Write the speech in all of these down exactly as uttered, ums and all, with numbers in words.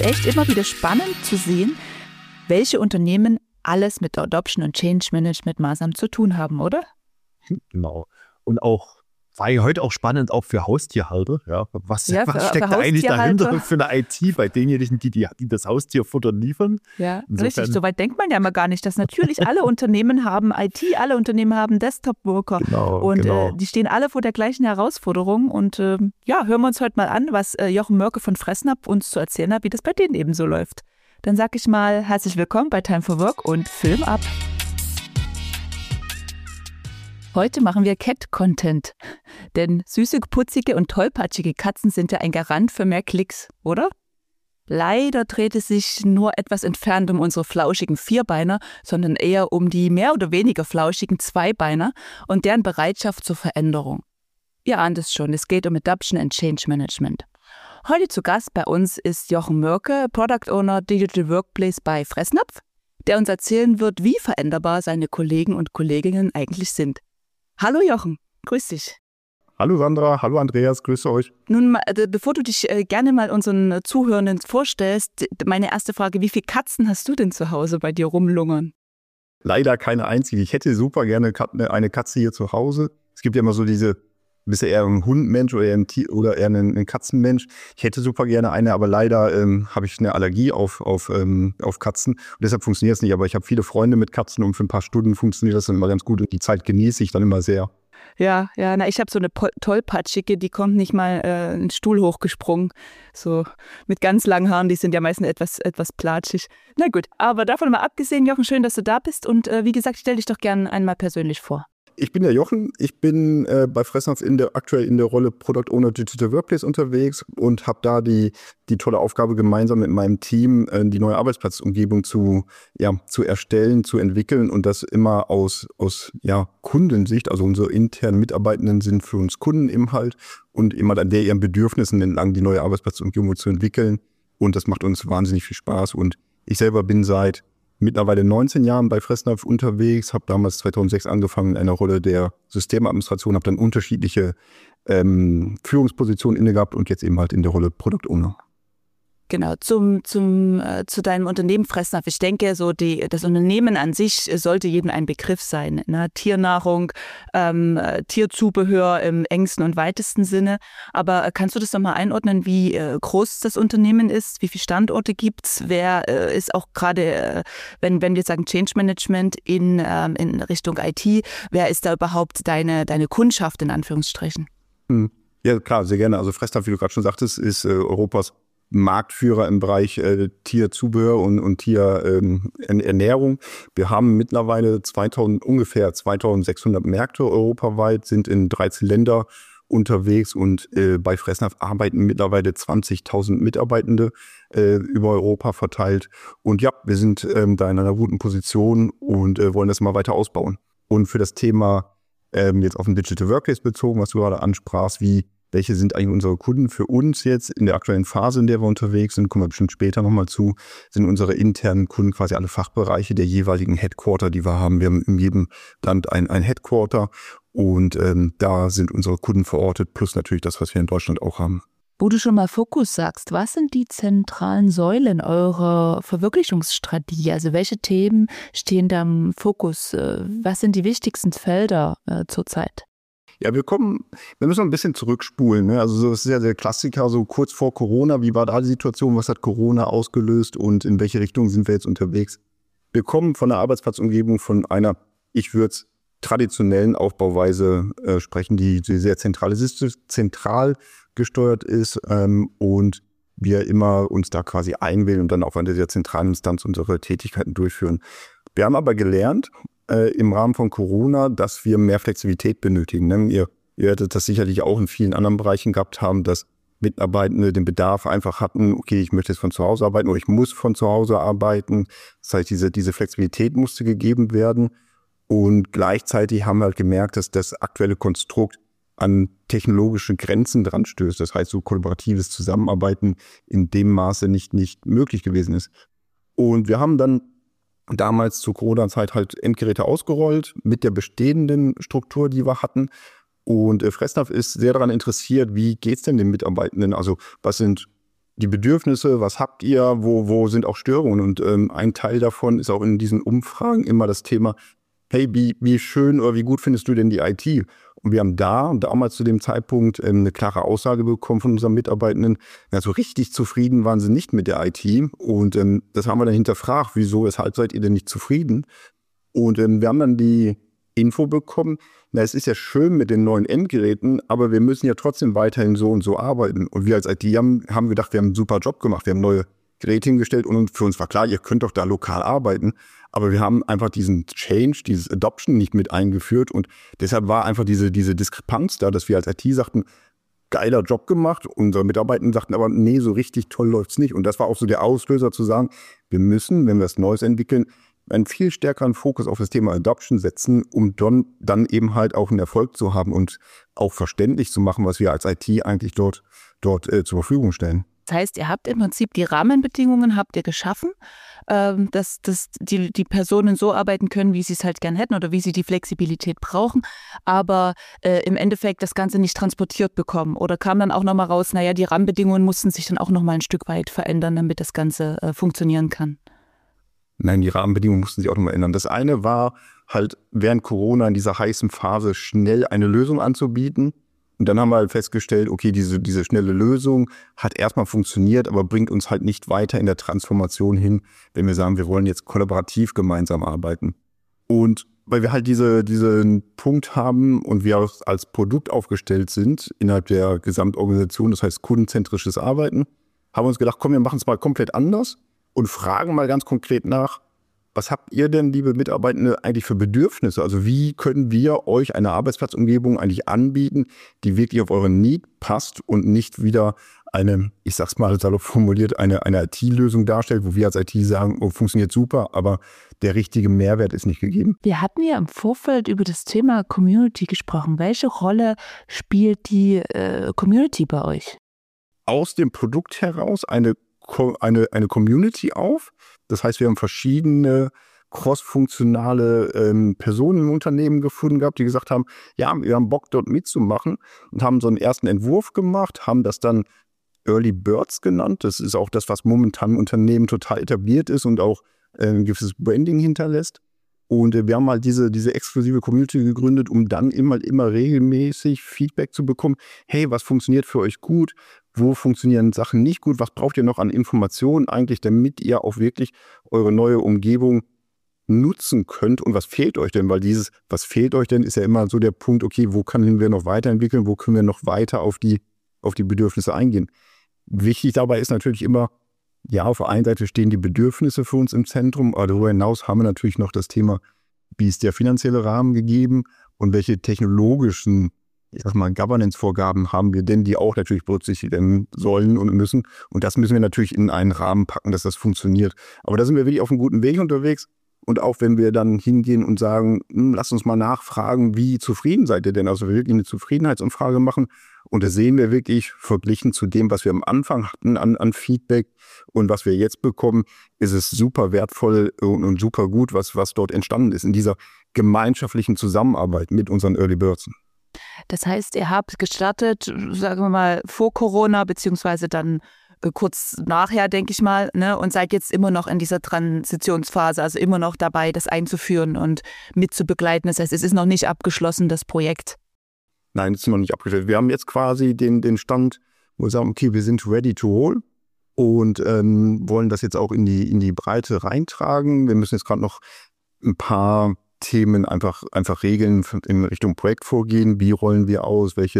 echt immer wieder spannend zu sehen, welche Unternehmen alles mit Adoption und Change Management Maßnahmen zu tun haben, oder? Genau. Und auch war ja heute auch spannend, auch für Haustierhalter. Ja, was, Ja, was für, steckt für da eigentlich dahinter Haustierhalter. für eine I T bei denjenigen, die, die, die das Haustierfutter liefern? Ja, Insofern, richtig. So weit denkt man ja immer gar nicht, dass natürlich alle Unternehmen haben I T, alle Unternehmen haben Desktop-Worker genau, und genau. äh, die stehen alle vor der gleichen Herausforderung. Und äh, ja, hören wir uns heute mal an, was äh, Jochen Mörke von Fressnapf uns zu erzählen hat, wie das bei denen eben so läuft. Dann sage ich mal herzlich willkommen bei Time for Work und Film ab. Heute machen wir Cat-Content, denn süße, putzige und tollpatschige Katzen sind ja ein Garant für mehr Klicks, oder? Leider dreht es sich nur etwas entfernt um unsere flauschigen Vierbeiner, sondern eher um die mehr oder weniger flauschigen Zweibeiner und deren Bereitschaft zur Veränderung. Ihr ahnt es schon, es geht um Adoption and Change Management. Heute zu Gast bei uns ist Jochen Mörke, Product Owner Digital Workplace bei Fressnapf, der uns erzählen wird, wie veränderbar seine Kollegen und Kolleginnen eigentlich sind. Hallo Jochen, grüß dich. Hallo Sandra, hallo Andreas, grüße euch. Nun, bevor du dich gerne mal unseren Zuhörenden vorstellst, meine erste Frage, wie viele Katzen hast du denn zu Hause bei dir rumlungern? Leider keine einzige. Ich hätte super gerne eine Katze hier zu Hause. Es gibt ja immer so diese, bist du eher ein Hundmensch oder eher ein, Tier, oder eher ein, ein Katzenmensch. Ich hätte super gerne eine, aber leider ähm, habe ich eine Allergie auf, auf, ähm, auf Katzen. Und deshalb funktioniert es nicht. Aber ich habe viele Freunde mit Katzen und für ein paar Stunden funktioniert das dann immer ganz gut. Und die Zeit genieße ich dann immer sehr. Ja, ja, na, ich habe so eine tollpatschige, die kommt nicht mal äh, einen Stuhl hochgesprungen. So mit ganz langen Haaren, die sind ja meistens etwas, etwas platschig. Na gut, aber davon mal abgesehen, Jochen, schön, dass du da bist. Und äh, wie gesagt, stell dich doch gerne einmal persönlich vor. Ich bin der Jochen, ich bin äh, bei Fressnapf in der, aktuell in der Rolle Product Owner Digital Workplace unterwegs und habe da die, die tolle Aufgabe, gemeinsam mit meinem Team äh, die neue Arbeitsplatzumgebung zu, ja, zu erstellen, zu entwickeln und das immer aus, aus ja, Kundensicht, also unsere internen Mitarbeitenden sind für uns Kunden im Halt und immer an der ihren Bedürfnissen entlang die neue Arbeitsplatzumgebung zu entwickeln und das macht uns wahnsinnig viel Spaß und ich selber bin seit mittlerweile neunzehn Jahren bei Fressnapf unterwegs, habe damals zweitausendsechs angefangen in einer Rolle der Systemadministration, habe dann unterschiedliche ähm, Führungspositionen inne gehabt und jetzt eben halt in der Rolle Product Owner. Genau, zum, zum, äh, zu deinem Unternehmen Fressnapf. Ich denke, so die, das Unternehmen an sich sollte jedem ein Begriff sein. Ne? Tiernahrung, ähm, Tierzubehör im engsten und weitesten Sinne. Aber kannst du das nochmal einordnen, wie äh, groß das Unternehmen ist? Wie viele Standorte gibt es? Wer äh, ist auch gerade, äh, wenn, wenn wir sagen Change Management in, ähm, in Richtung I T, wer ist da überhaupt deine, deine Kundschaft in Anführungsstrichen? Hm. Ja, klar, sehr gerne. Also Fressnapf, wie du gerade schon sagtest, ist äh, Europas Marktführer im Bereich äh, Tierzubehör und, und Tierernährung. Ähm, Wir haben mittlerweile zweitausend, ungefähr zweitausendsechshundert Märkte europaweit, sind in dreizehn Länder unterwegs und äh, bei Fressnapf arbeiten mittlerweile zwanzigtausend Mitarbeitende äh, über Europa verteilt. Und ja, wir sind ähm, da in einer guten Position und äh, wollen das mal weiter ausbauen. Und für das Thema ähm, jetzt auf den Digital Workplace bezogen, was du gerade ansprachst, wie welche sind eigentlich unsere Kunden für uns jetzt in der aktuellen Phase, in der wir unterwegs sind, kommen wir bestimmt später nochmal zu, sind unsere internen Kunden quasi alle Fachbereiche der jeweiligen Headquarter, die wir haben. Wir haben in jedem Land ein, ein Headquarter und ähm, da sind unsere Kunden verortet, plus natürlich das, was wir in Deutschland auch haben. Wo du schon mal Fokus sagst, was sind die zentralen Säulen eurer Verwirklichungsstrategie? Also welche Themen stehen da im Fokus? Was sind die wichtigsten Felder äh, zurzeit? Ja, wir kommen, wir müssen ein bisschen zurückspulen. Ne? Also so, das ist ja der Klassiker, so kurz vor Corona, wie war da die Situation, was hat Corona ausgelöst und in welche Richtung sind wir jetzt unterwegs? Wir kommen von der Arbeitsplatzumgebung von einer, ich würde es traditionellen Aufbauweise äh, sprechen, die, die sehr zentralistisch, zentral gesteuert ist ähm, und wir immer uns da quasi einwählen und dann auf einer sehr zentralen Instanz unsere Tätigkeiten durchführen. Wir haben aber gelernt, Äh, im Rahmen von Corona, dass wir mehr Flexibilität benötigen. Ne? Ihr, ihr werdet das sicherlich auch in vielen anderen Bereichen gehabt haben, dass Mitarbeitende den Bedarf einfach hatten, okay, ich möchte jetzt von zu Hause arbeiten oder ich muss von zu Hause arbeiten. Das heißt, diese, diese Flexibilität musste gegeben werden. Und gleichzeitig haben wir halt gemerkt, dass das aktuelle Konstrukt an technologische Grenzen dran stößt. Das heißt, so kollaboratives Zusammenarbeiten in dem Maße nicht, nicht möglich gewesen ist. Und wir haben dann damals zur Corona-Zeit halt Endgeräte ausgerollt mit der bestehenden Struktur, die wir hatten. Und äh, Fressnapf ist sehr daran interessiert, wie geht es denn den Mitarbeitenden? Also was sind die Bedürfnisse, was habt ihr, wo, wo sind auch Störungen? Und ähm, ein Teil davon ist auch in diesen Umfragen immer das Thema, hey, wie, wie schön oder wie gut findest du denn die I T? Und wir haben da damals zu dem Zeitpunkt ähm, eine klare Aussage bekommen von unseren Mitarbeitenden. Ja, so richtig zufrieden waren sie nicht mit der I T. Und ähm, das haben wir dann hinterfragt. Wieso, weshalb seid ihr denn nicht zufrieden? Und ähm, wir haben dann die Info bekommen, na, es ist ja schön mit den neuen Endgeräten, aber wir müssen ja trotzdem weiterhin so und so arbeiten. Und wir als I T haben, haben gedacht, wir haben einen super Job gemacht. Wir haben neue Geräte hingestellt und für uns war klar, ihr könnt doch da lokal arbeiten. Aber wir haben einfach diesen Change, dieses Adoption nicht mit eingeführt. Und deshalb war einfach diese, diese Diskrepanz da, dass wir als I T sagten, geiler Job gemacht. Unsere Mitarbeiter sagten aber, nee, so richtig toll läuft's nicht. Und das war auch so der Auslöser zu sagen, wir müssen, wenn wir was Neues entwickeln, einen viel stärkeren Fokus auf das Thema Adoption setzen, um dann, dann eben halt auch einen Erfolg zu haben und auch verständlich zu machen, was wir als I T eigentlich dort, dort äh, zur Verfügung stellen. Das heißt, ihr habt im Prinzip die Rahmenbedingungen habt ihr geschaffen, ähm, dass, dass die, die Personen so arbeiten können, wie sie es halt gern hätten oder wie sie die Flexibilität brauchen, aber äh, im Endeffekt das Ganze nicht transportiert bekommen. Oder kam dann auch nochmal raus, naja, die Rahmenbedingungen mussten sich dann auch nochmal ein Stück weit verändern, damit das Ganze äh, funktionieren kann. Nein, die Rahmenbedingungen mussten sich auch nochmal ändern. Das eine war halt während Corona in dieser heißen Phase schnell eine Lösung anzubieten. Und dann haben wir halt festgestellt, okay, diese, diese schnelle Lösung hat erstmal funktioniert, aber bringt uns halt nicht weiter in der Transformation hin, wenn wir sagen, wir wollen jetzt kollaborativ gemeinsam arbeiten. Und weil wir halt diese, diesen Punkt haben und wir auch als Produkt aufgestellt sind innerhalb der Gesamtorganisation, das heißt kundenzentrisches Arbeiten, haben wir uns gedacht, komm, wir machen es mal komplett anders. Und fragen mal ganz konkret nach, was habt ihr denn, liebe Mitarbeitende, eigentlich für Bedürfnisse? Also wie können wir euch eine Arbeitsplatzumgebung eigentlich anbieten, die wirklich auf euren Need passt und nicht wieder eine, ich sag's mal salopp formuliert, eine, eine I T-Lösung darstellt, wo wir als I T sagen, oh, funktioniert super, aber der richtige Mehrwert ist nicht gegeben. Wir hatten ja im Vorfeld über das Thema Community gesprochen. Welche Rolle spielt die äh, Community bei euch? Aus dem Produkt heraus eine Eine, eine Community auf. Das heißt, wir haben verschiedene cross-funktionale ähm, Personen im Unternehmen gefunden gehabt, die gesagt haben, ja, wir haben Bock, dort mitzumachen und haben so einen ersten Entwurf gemacht, haben das dann Early Birds genannt. Das ist auch das, was momentan im Unternehmen total etabliert ist und auch äh, ein gewisses Branding hinterlässt. Und äh, wir haben halt diese, diese exklusive Community gegründet, um dann immer, immer regelmäßig Feedback zu bekommen. Hey, was funktioniert für euch gut? Wo funktionieren Sachen nicht gut? Was braucht ihr noch an Informationen eigentlich, damit ihr auch wirklich eure neue Umgebung nutzen könnt? Und was fehlt euch denn? Weil dieses, was fehlt euch denn, ist ja immer so der Punkt, okay, wo können wir noch weiterentwickeln? Wo können wir noch weiter auf die, auf die Bedürfnisse eingehen? Wichtig dabei ist natürlich immer, ja, auf der einen Seite stehen die Bedürfnisse für uns im Zentrum, aber darüber hinaus haben wir natürlich noch das Thema, wie ist der finanzielle Rahmen gegeben und welche technologischen, ich sag mal, Governance-Vorgaben haben wir denn, die auch natürlich berücksichtigt werden sollen und müssen. Und das müssen wir natürlich in einen Rahmen packen, dass das funktioniert. Aber da sind wir wirklich auf einem guten Weg unterwegs. Und auch wenn wir dann hingehen und sagen, lasst uns mal nachfragen, wie zufrieden seid ihr denn? Also wir wirklich eine Zufriedenheitsumfrage machen. Und da sehen wir wirklich, verglichen zu dem, was wir am Anfang hatten an, an Feedback und was wir jetzt bekommen, ist es super wertvoll und, und super gut, was, was dort entstanden ist in dieser gemeinschaftlichen Zusammenarbeit mit unseren Early Birds. Das heißt, ihr habt gestartet, sagen wir mal, vor Corona, beziehungsweise dann äh, kurz nachher, denke ich mal, ne, und seid jetzt immer noch in dieser Transitionsphase, also immer noch dabei, das einzuführen und mitzubegleiten. Das heißt, es ist noch nicht abgeschlossen, das Projekt. Nein, das ist noch nicht abgeschlossen. Wir haben jetzt quasi den, den Stand, wo wir sagen, okay, wir sind ready to roll und ähm, wollen das jetzt auch in die, in die Breite reintragen. Wir müssen jetzt gerade noch ein paar Themen einfach, einfach regeln in Richtung Projektvorgehen. Wie rollen wir aus? Welche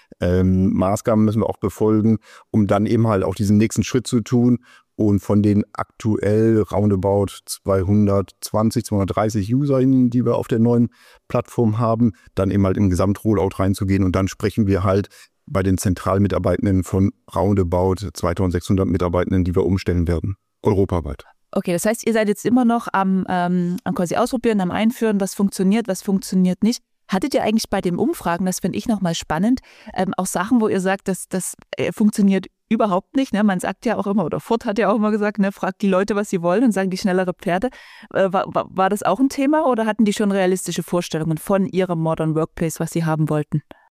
ähm, Maßgaben müssen wir auch befolgen, um dann eben halt auch diesen nächsten Schritt zu tun und von den aktuell roundabout zweihundertzwanzig, zweihundertdreißig Usern, die wir auf der neuen Plattform haben, dann eben halt im Gesamtrollout reinzugehen und dann sprechen wir halt bei den Zentralmitarbeitenden von roundabout zweitausendsechshundert Mitarbeitenden, die wir umstellen werden, europaweit. Okay, das heißt, ihr seid jetzt immer noch am, ähm, am quasi Ausprobieren, am Einführen, was funktioniert, was funktioniert nicht. Hattet ihr eigentlich bei den Umfragen, das finde ich nochmal spannend, ähm, auch Sachen, wo ihr sagt, dass das äh, funktioniert überhaupt nicht? Ne? Man sagt ja auch immer, oder Ford hat ja auch immer gesagt, ne, fragt die Leute, was sie wollen und sagen die schnellere Pferde. Äh, war, war, war das auch ein Thema oder hatten die schon realistische Vorstellungen von ihrem Modern Workplace, was sie haben wollten?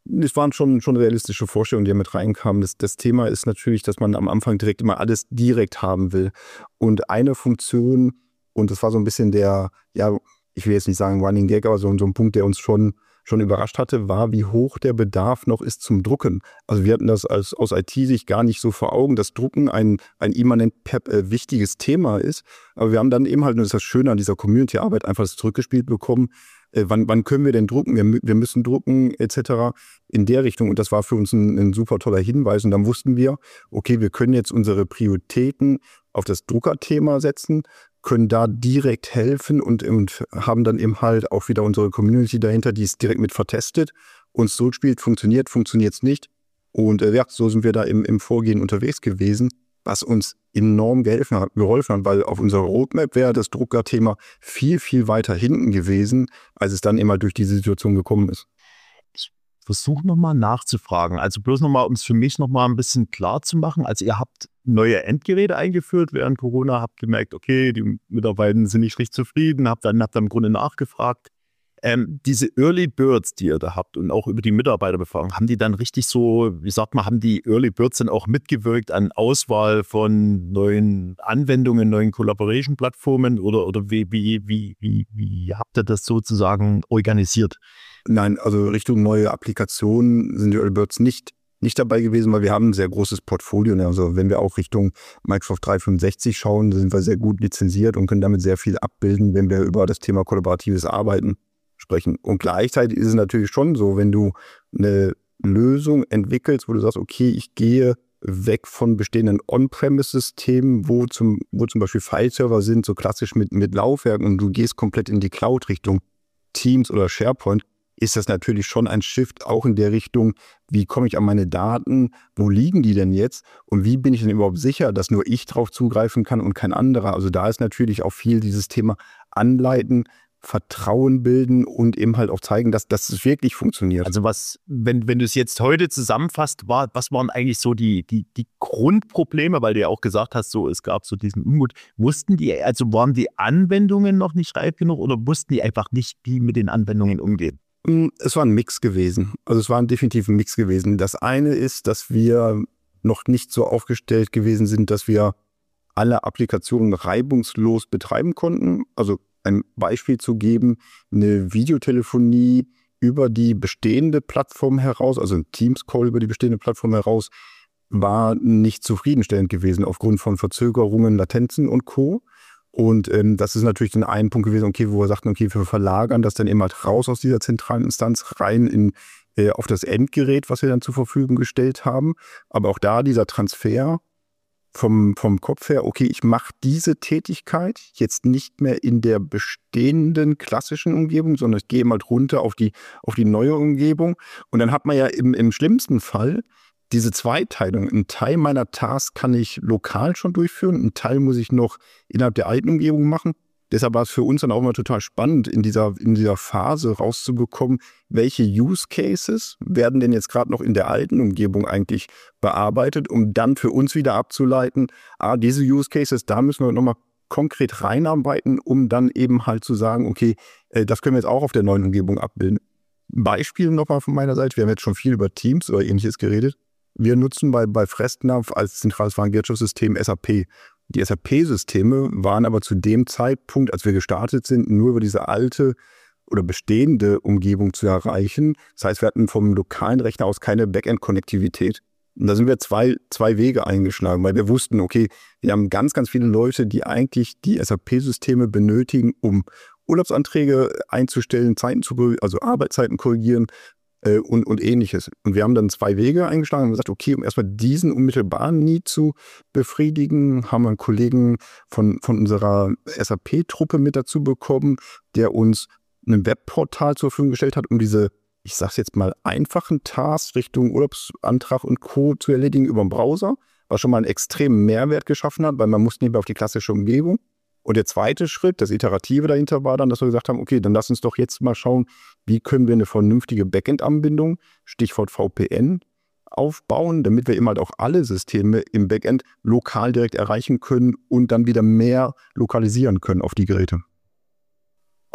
es waren schon, schon realistische Vorstellungen, die mit reinkamen. Das, das Thema ist natürlich, dass man am Anfang direkt immer alles direkt haben will. Und eine Funktion, und das war so ein bisschen der, ja, ich will jetzt nicht sagen Running Gag, aber so, so ein Punkt, der uns schon, schon überrascht hatte, war, wie hoch der Bedarf noch ist zum Drucken. Also wir hatten das als, aus I T-Sicht gar nicht so vor Augen, dass Drucken ein, ein immanent pep, äh, wichtiges Thema ist. Aber wir haben dann eben halt, und das ist das Schöne an dieser Community-Arbeit, einfach das zurückgespielt bekommen, äh, wann, wann können wir denn drucken, wir, wir müssen drucken et cetera in der Richtung. Und das war für uns ein, ein super toller Hinweis. Und dann wussten wir, okay, wir können jetzt unsere Prioritäten auf das Druckerthema setzen, können da direkt helfen und, und haben dann eben halt auch wieder unsere Community dahinter, die es direkt mit vertestet, uns zurückspielt, funktioniert, funktioniert es nicht. Und äh, ja, so sind wir da im, im Vorgehen unterwegs gewesen, was uns enorm geholfen hat, geholfen hat, weil auf unserer Roadmap wäre das Druckerthema viel, viel weiter hinten gewesen, als es dann immer durch diese Situation gekommen ist. Ich versuche nochmal nachzufragen, also bloß nochmal, um es für mich nochmal ein bisschen klar zu machen. Also ihr habt neue Endgeräte eingeführt während Corona, habt gemerkt, okay, die Mitarbeiter sind nicht richtig zufrieden, habt dann, habt dann im Grunde nachgefragt. Ähm, diese Early Birds, die ihr da habt und auch über die Mitarbeiterbefragung, haben die dann richtig so, wie sagt man, haben die Early Birds dann auch mitgewirkt an Auswahl von neuen Anwendungen, neuen Collaboration-Plattformen oder, oder wie, wie, wie, wie, wie habt ihr das sozusagen organisiert? Nein, also Richtung neue Applikationen sind die Early Birds nicht, nicht dabei gewesen, weil wir haben ein sehr großes Portfolio. Also wenn wir auch Richtung Microsoft dreihundertfünfundsechzig schauen, sind wir sehr gut lizenziert und können damit sehr viel abbilden, wenn wir über das Thema kollaboratives Arbeiten sprechen. Und gleichzeitig ist es natürlich schon so, wenn du eine Lösung entwickelst, wo du sagst, okay, ich gehe weg von bestehenden On-Premise-Systemen, wo zum, wo zum Beispiel File-Server sind, so klassisch mit, mit Laufwerken, und du gehst komplett in die Cloud-Richtung, Teams oder SharePoint, ist das natürlich schon ein Shift auch in der Richtung, wie komme ich an meine Daten, wo liegen die denn jetzt und wie bin ich denn überhaupt sicher, dass nur ich drauf zugreifen kann und kein anderer. Also da ist natürlich auch viel dieses Thema Anleiten, Vertrauen bilden und eben halt auch zeigen, dass, dass es wirklich funktioniert. Also was, wenn, wenn du es jetzt heute zusammenfasst, war, was waren eigentlich so die, die, die Grundprobleme, weil du ja auch gesagt hast, so es gab so diesen Unmut. Wussten die, also waren die Anwendungen noch nicht reif genug oder wussten die einfach nicht, wie mit den Anwendungen umgehen? Es war ein Mix gewesen. Also es war ein definitiv ein Mix gewesen. Das eine ist, dass wir noch nicht so aufgestellt gewesen sind, dass wir alle Applikationen reibungslos betreiben konnten. Also ein Beispiel zu geben, eine Videotelefonie über die bestehende Plattform heraus, also ein Teams-Call über die bestehende Plattform heraus, war nicht zufriedenstellend gewesen aufgrund von Verzögerungen, Latenzen und Co. Und ähm, das ist natürlich dann ein Punkt gewesen, okay, wo wir sagten, okay, wir verlagern das dann eben halt raus aus dieser zentralen Instanz rein in, äh, auf das Endgerät, was wir dann zur Verfügung gestellt haben. Aber auch da dieser Transfer vom, vom Kopf her, okay, ich mache diese Tätigkeit jetzt nicht mehr in der bestehenden klassischen Umgebung, sondern ich gehe mal runter auf die, auf die neue Umgebung. Und dann hat man ja im, im schlimmsten Fall diese Zweiteilung. Ein Teil meiner Tasks kann ich lokal schon durchführen, ein Teil muss ich noch innerhalb der alten Umgebung machen. Deshalb war es für uns dann auch mal total spannend, in dieser, in dieser Phase rauszubekommen, welche Use Cases werden denn jetzt gerade noch in der alten Umgebung eigentlich bearbeitet, um dann für uns wieder abzuleiten, ah, diese Use Cases, da müssen wir nochmal konkret reinarbeiten, um dann eben halt zu sagen, okay, äh, das können wir jetzt auch auf der neuen Umgebung abbilden. Beispiel nochmal von meiner Seite, wir haben jetzt schon viel über Teams oder Ähnliches geredet. Wir nutzen bei, bei Fressnapf als zentrales Warenwirtschaftssystem S A P. Die S A P-Systeme waren aber zu dem Zeitpunkt, als wir gestartet sind, nur über diese alte oder bestehende Umgebung zu erreichen. Das heißt, wir hatten vom lokalen Rechner aus keine Backend-Konnektivität. Und da sind wir zwei, zwei Wege eingeschlagen, weil wir wussten, okay, wir haben ganz, ganz viele Leute, die eigentlich die S A P-Systeme benötigen, um Urlaubsanträge einzustellen, Zeiten zu, also Arbeitszeiten korrigieren, Und, und ähnliches. Und wir haben dann zwei Wege eingeschlagen und gesagt, okay, um erstmal diesen unmittelbaren Need zu befriedigen, haben wir einen Kollegen von, von unserer S A P-Truppe mit dazu bekommen, der uns ein Webportal zur Verfügung gestellt hat, um diese, ich sag's jetzt mal, einfachen Tasks Richtung Urlaubsantrag und Co. zu erledigen über den Browser, was schon mal einen extremen Mehrwert geschaffen hat, weil man musste nicht mehr auf die klassische Umgebung. Und der zweite Schritt, das Iterative dahinter war dann, dass wir gesagt haben, okay, dann lass uns doch jetzt mal schauen, wie können wir eine vernünftige Backend-Anbindung, Stichwort V P N, aufbauen, damit wir eben halt auch alle Systeme im Backend lokal direkt erreichen können und dann wieder mehr lokalisieren können auf die Geräte.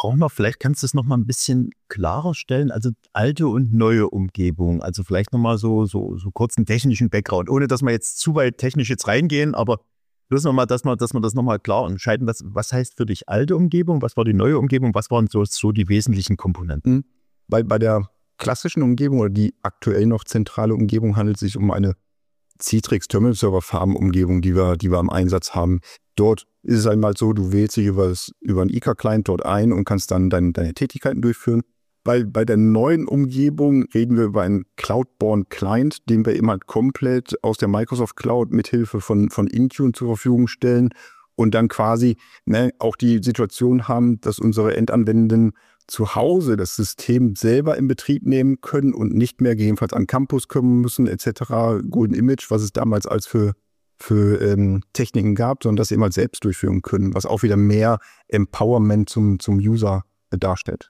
brauchen wir, vielleicht kannst du es nochmal ein bisschen klarer stellen, also alte und neue Umgebung, also vielleicht nochmal so, so, so kurz einen technischen Background, ohne dass wir jetzt zu weit technisch jetzt reingehen, aber bloß nochmal, dass wir, dass wir das nochmal klar entscheiden, was, was heißt für dich alte Umgebung, was war die neue Umgebung, was waren so, so die wesentlichen Komponenten? Bei, bei der klassischen Umgebung oder die aktuell noch zentrale Umgebung handelt es sich um eine Citrix Terminal Server Farm Umgebung, die wir, die wir im Einsatz haben. Dort ist es einmal so, du wählst dich über, das, über einen I K-Client dort ein und kannst dann dein, deine Tätigkeiten durchführen. Bei, bei der neuen Umgebung reden wir über einen Cloud-Born Client, den wir immer komplett aus der Microsoft Cloud mithilfe von, von Intune zur Verfügung stellen und dann quasi ne, auch die Situation haben, dass unsere Endanwendenden zu Hause das System selber in Betrieb nehmen können und nicht mehr gegebenenfalls an Campus kommen müssen et cetera. Golden Image, was es damals als für, für ähm, Techniken gab, sondern dass sie eben halt selbst durchführen können, was auch wieder mehr Empowerment zum, zum User äh, darstellt.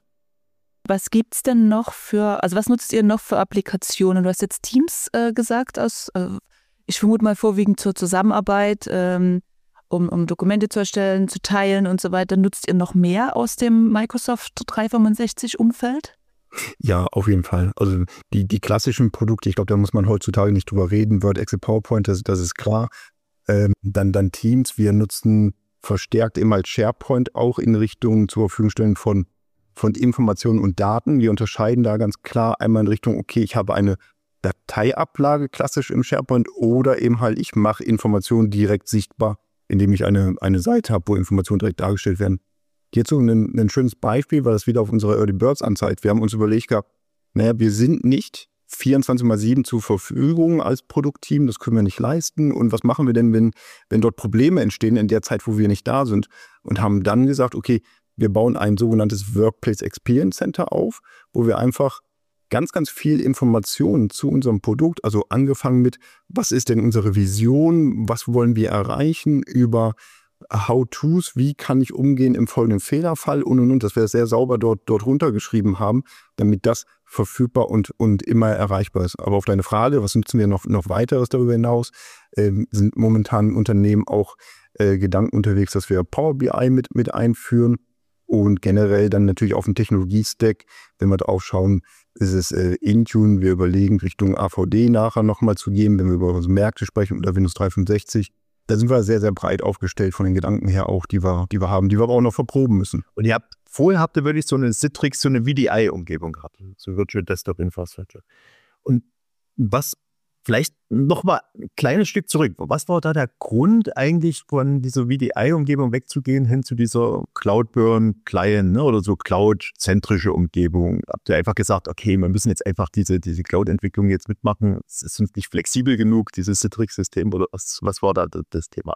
Was gibt es denn noch für, also was nutzt ihr noch für Applikationen? Du hast jetzt Teams äh, gesagt, aus, äh, ich vermute mal vorwiegend zur Zusammenarbeit, ähm, um, um Dokumente zu erstellen, zu teilen und so weiter. Nutzt ihr noch mehr aus dem Microsoft dreihundertfünfundsechzig-Umfeld? Ja, auf jeden Fall. Also die, die klassischen Produkte, ich glaube, da muss man heutzutage nicht drüber reden. Word, Excel, PowerPoint, das, das ist klar. Ähm, dann, dann Teams, wir nutzen verstärkt immer als SharePoint auch in Richtung zur Verfügung stellen von von Informationen und Daten. Wir unterscheiden da ganz klar einmal in Richtung, okay, ich habe eine Dateiablage klassisch im SharePoint oder eben halt, ich mache Informationen direkt sichtbar, indem ich eine, eine Seite habe, wo Informationen direkt dargestellt werden. Hierzu ein, ein schönes Beispiel, weil das wieder auf unsere Early Birds anzeigt. Wir haben uns überlegt gehabt, naja, wir sind nicht vierundzwanzig mal sieben zur Verfügung als Produktteam, das können wir nicht leisten. Und was machen wir denn, wenn, wenn dort Probleme entstehen in der Zeit, wo wir nicht da sind? Und haben dann gesagt, okay, wir bauen ein sogenanntes Workplace Experience Center auf, wo wir einfach ganz, ganz viel Informationen zu unserem Produkt, also angefangen mit, was ist denn unsere Vision, was wollen wir erreichen, über How-Tos, wie kann ich umgehen im folgenden Fehlerfall und, und, und, dass wir das sehr sauber dort, dort runtergeschrieben haben, damit das verfügbar und, und immer erreichbar ist. Aber auf deine Frage, was nutzen wir noch, noch weiteres darüber hinaus, äh, sind momentan Unternehmen auch äh, Gedanken unterwegs, dass wir Power B I mit, mit einführen. Und generell dann natürlich auf dem Technologie-Stack, wenn wir drauf schauen, ist es äh, Intune. Wir überlegen, Richtung A V D nachher nochmal zu gehen, wenn wir über unsere Märkte sprechen oder Windows dreihundertfünfundsechzig. Da sind wir sehr, sehr breit aufgestellt von den Gedanken her auch, die wir, die wir haben, die wir aber auch noch verproben müssen. Und ihr habt, vorher habt ihr wirklich so eine Citrix, so eine V D I-Umgebung gehabt, so Virtual Desktop Infrastructure. Und was, vielleicht noch mal ein kleines Stück zurück. Was war da der Grund eigentlich, von dieser V D I-Umgebung wegzugehen hin zu dieser Cloud-Burn-Client, ne, oder so Cloud-zentrische Umgebung? Habt ihr einfach gesagt, okay, wir müssen jetzt einfach diese, diese Cloud-Entwicklung jetzt mitmachen. Es ist uns nicht flexibel genug, dieses Citrix-System, oder was, was war da das Thema?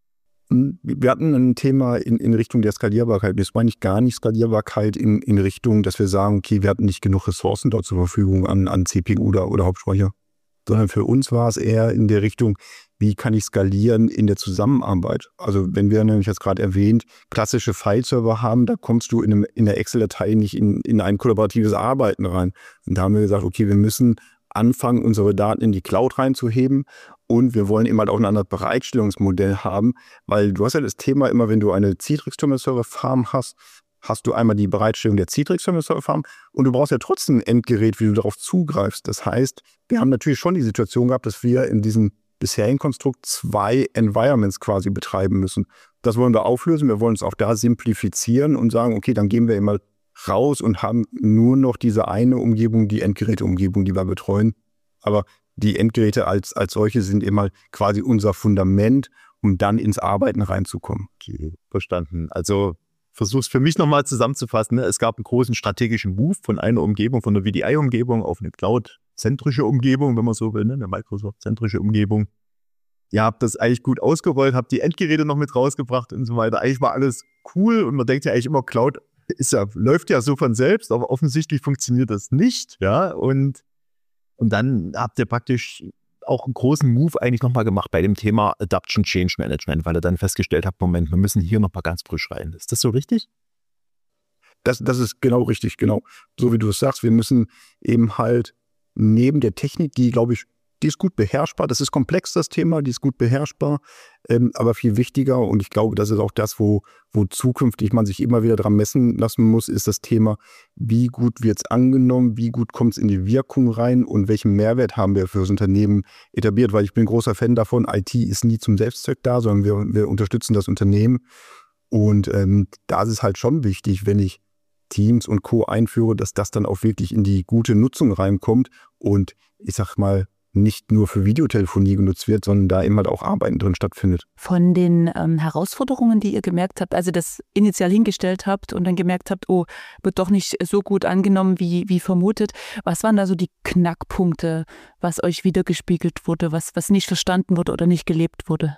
Wir hatten ein Thema in, in Richtung der Skalierbarkeit. Das war nicht gar nicht Skalierbarkeit in, in Richtung, dass wir sagen, okay, wir hatten nicht genug Ressourcen dort zur Verfügung an, an C P U oder, oder Hauptspeicher. Sondern für uns war es eher in der Richtung, wie kann ich skalieren in der Zusammenarbeit. Also wenn wir nämlich jetzt gerade erwähnt, klassische File-Server haben, da kommst du in, einem, in der Excel-Datei nicht in, in ein kollaboratives Arbeiten rein. Und da haben wir gesagt, okay, wir müssen anfangen, unsere Daten in die Cloud reinzuheben und wir wollen eben halt auch ein anderes Bereitstellungsmodell haben, weil du hast ja das Thema immer, wenn du eine Citrix Terminal Server Farm hast, hast du einmal die Bereitstellung der Citrix Terminal Server Farm und du brauchst ja trotzdem ein Endgerät, wie du darauf zugreifst. Das heißt, wir haben natürlich schon die Situation gehabt, dass wir in diesem bisherigen Konstrukt zwei Environments quasi betreiben müssen. Das wollen wir auflösen. Wir wollen es auch da simplifizieren und sagen, okay, dann gehen wir immer raus und haben nur noch diese eine Umgebung, die Endgeräteumgebung, die wir betreuen. Aber die Endgeräte als, als solche sind immer quasi unser Fundament, um dann ins Arbeiten reinzukommen. Okay, verstanden. Also versuch's für mich nochmal zusammenzufassen. Es gab einen großen strategischen Move von einer Umgebung, von einer V D I-Umgebung auf eine Cloud-zentrische Umgebung, wenn man so will, ne? Eine Microsoft-zentrische Umgebung. Ihr habt das eigentlich gut ausgerollt, habt die Endgeräte noch mit rausgebracht und so weiter. Eigentlich war alles cool und man denkt ja eigentlich immer, Cloud ist ja, läuft ja so von selbst, aber offensichtlich funktioniert das nicht. Ja? Und, und dann habt ihr praktisch auch einen großen Move eigentlich nochmal gemacht bei dem Thema Adoption Change Management, weil ihr dann festgestellt habt, Moment, wir müssen hier nochmal ganz frisch rein. Ist das so richtig? Das, das ist genau richtig, genau. So wie du es sagst, wir müssen eben halt neben der Technik, die, glaube ich, die ist gut beherrschbar. Das ist komplex, das Thema, die ist gut beherrschbar, ähm, aber viel wichtiger, und ich glaube, das ist auch das, wo, wo zukünftig man sich immer wieder dran messen lassen muss, ist das Thema, wie gut wird es angenommen, wie gut kommt es in die Wirkung rein und welchen Mehrwert haben wir für das Unternehmen etabliert, weil ich bin großer Fan davon, I T ist nie zum Selbstzweck da, sondern wir, wir unterstützen das Unternehmen, und ähm, da ist es halt schon wichtig, wenn ich Teams und Co. einführe, dass das dann auch wirklich in die gute Nutzung reinkommt und ich sag mal, nicht nur für Videotelefonie genutzt wird, sondern da eben halt auch Arbeiten drin stattfindet. Von den ähm, Herausforderungen, die ihr gemerkt habt, also das initial hingestellt habt und dann gemerkt habt, oh, wird doch nicht so gut angenommen wie, wie vermutet. Was waren da so die Knackpunkte, was euch wiedergespiegelt wurde, was, was nicht verstanden wurde oder nicht gelebt wurde?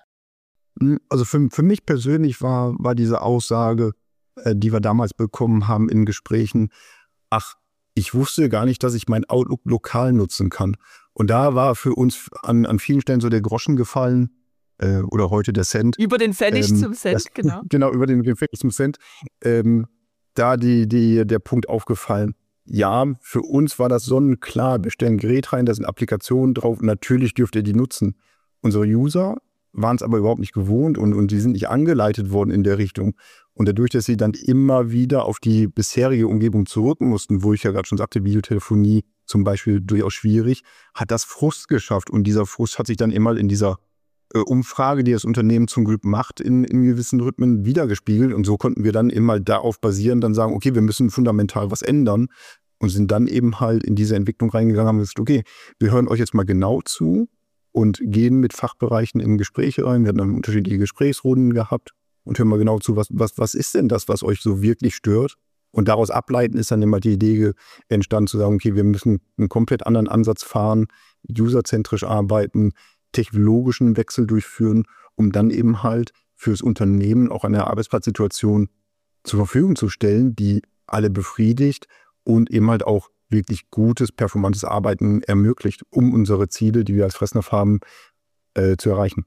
Also für, für mich persönlich war, war diese Aussage, die wir damals bekommen haben in Gesprächen, ach, ich wusste gar nicht, dass ich mein Outlook lokal nutzen kann. Und da war für uns an, an vielen Stellen so der Groschen gefallen, äh, oder heute der Cent. Über den Pfennig ähm, zum Cent, das, genau. Genau, über den, den Pfennig zum Cent. Ähm, da die, die, der Punkt aufgefallen. Ja, für uns war das sonnenklar. Wir stellen ein Gerät rein, da sind Applikationen drauf. Natürlich dürft ihr die nutzen. Unsere User waren es aber überhaupt nicht gewohnt und, und die sind nicht angeleitet worden in der Richtung. Und dadurch, dass sie dann immer wieder auf die bisherige Umgebung zurück mussten, wo ich ja gerade schon sagte, Videotelefonie zum Beispiel durchaus schwierig, hat das Frust geschafft. Und dieser Frust hat sich dann immer in dieser äh, Umfrage, die das Unternehmen zum Glück macht, in, in gewissen Rhythmen wiedergespiegelt. Und so konnten wir dann immer darauf basieren, dann sagen, okay, wir müssen fundamental was ändern. Und sind dann eben halt in diese Entwicklung reingegangen und haben gesagt, okay, wir hören euch jetzt mal genau zu und gehen mit Fachbereichen in Gespräche rein. Wir hatten dann unterschiedliche Gesprächsrunden gehabt und hören mal genau zu, was, was, was ist denn das, was euch so wirklich stört? Und daraus ableiten ist dann immer die Idee entstanden, zu sagen, okay, wir müssen einen komplett anderen Ansatz fahren, userzentrisch arbeiten, technologischen Wechsel durchführen, um dann eben halt fürs Unternehmen auch eine Arbeitsplatzsituation zur Verfügung zu stellen, die alle befriedigt und eben halt auch wirklich gutes, performantes Arbeiten ermöglicht, um unsere Ziele, die wir als Fressnapf haben, äh, zu erreichen.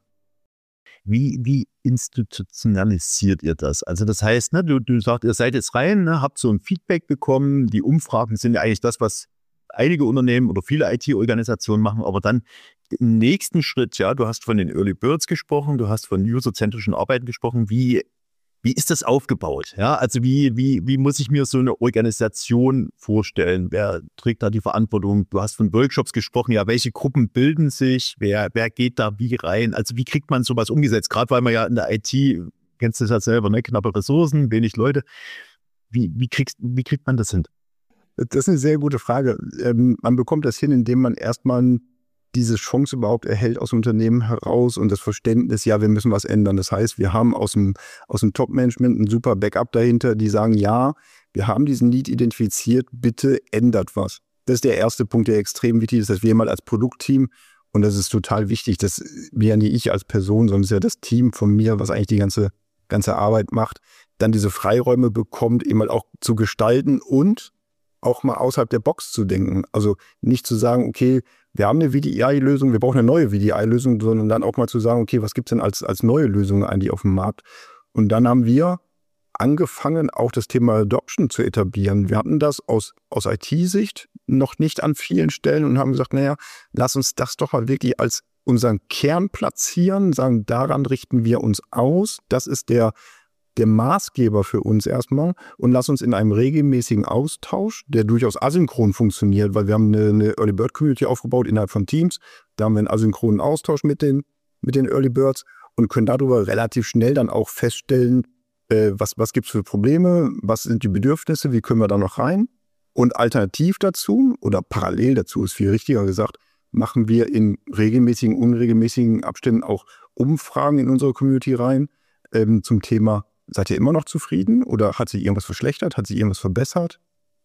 Wie, wie institutionalisiert ihr das? Also das heißt, ne, du, du sagst, ihr seid jetzt rein, ne, habt so ein Feedback bekommen, die Umfragen sind ja eigentlich das, was einige Unternehmen oder viele I T-Organisationen machen, aber dann im nächsten Schritt, ja, du hast von den Early Birds gesprochen, du hast von userzentrischen Arbeiten gesprochen, wie Wie ist das aufgebaut? Ja, also wie, wie, wie muss ich mir so eine Organisation vorstellen? Wer trägt da die Verantwortung? Du hast von Workshops gesprochen. Ja, welche Gruppen bilden sich? Wer, wer geht da wie rein? Also wie kriegt man sowas umgesetzt? Gerade weil man ja in der I T, kennst du das ja selber, ne? Knappe Ressourcen, wenig Leute. Wie, wie, kriegst, wie kriegt man das hin? Das ist eine sehr gute Frage. Ähm, man bekommt das hin, indem man erstmal diese Chance überhaupt erhält aus dem Unternehmen heraus und das Verständnis, ja, wir müssen was ändern. Das heißt, wir haben aus dem, aus dem Top-Management ein super Backup dahinter, die sagen, ja, wir haben diesen Need identifiziert, bitte ändert was. Das ist der erste Punkt, der extrem wichtig ist, dass wir mal als Produktteam, und das ist total wichtig, das bin ja nicht ich als Person, sondern es ist ja das Team von mir, was eigentlich die ganze, ganze Arbeit macht, dann diese Freiräume bekommt, eben mal auch zu gestalten und auch mal außerhalb der Box zu denken. Also nicht zu sagen, okay, wir haben eine V D I-Lösung, wir brauchen eine neue V D I-Lösung, sondern dann auch mal zu sagen, okay, was gibt es denn als, als neue Lösungen eigentlich auf dem Markt? Und dann haben wir angefangen, auch das Thema Adoption zu etablieren. Wir hatten das aus, aus I T-Sicht noch nicht an vielen Stellen und haben gesagt, naja, lass uns das doch mal wirklich als unseren Kern platzieren, sagen, daran richten wir uns aus. Das ist der der Maßgeber für uns erstmal und lass uns in einem regelmäßigen Austausch, der durchaus asynchron funktioniert, weil wir haben eine, eine Early Bird Community aufgebaut innerhalb von Teams, da haben wir einen asynchronen Austausch mit den, mit den Early Birds und können darüber relativ schnell dann auch feststellen, äh, was, was gibt es für Probleme, was sind die Bedürfnisse, wie können wir da noch rein, und alternativ dazu oder parallel dazu ist viel richtiger gesagt, machen wir in regelmäßigen, unregelmäßigen Abständen auch Umfragen in unsere Community rein ähm, zum Thema: Seid ihr immer noch zufrieden oder hat sich irgendwas verschlechtert? Hat sich irgendwas verbessert?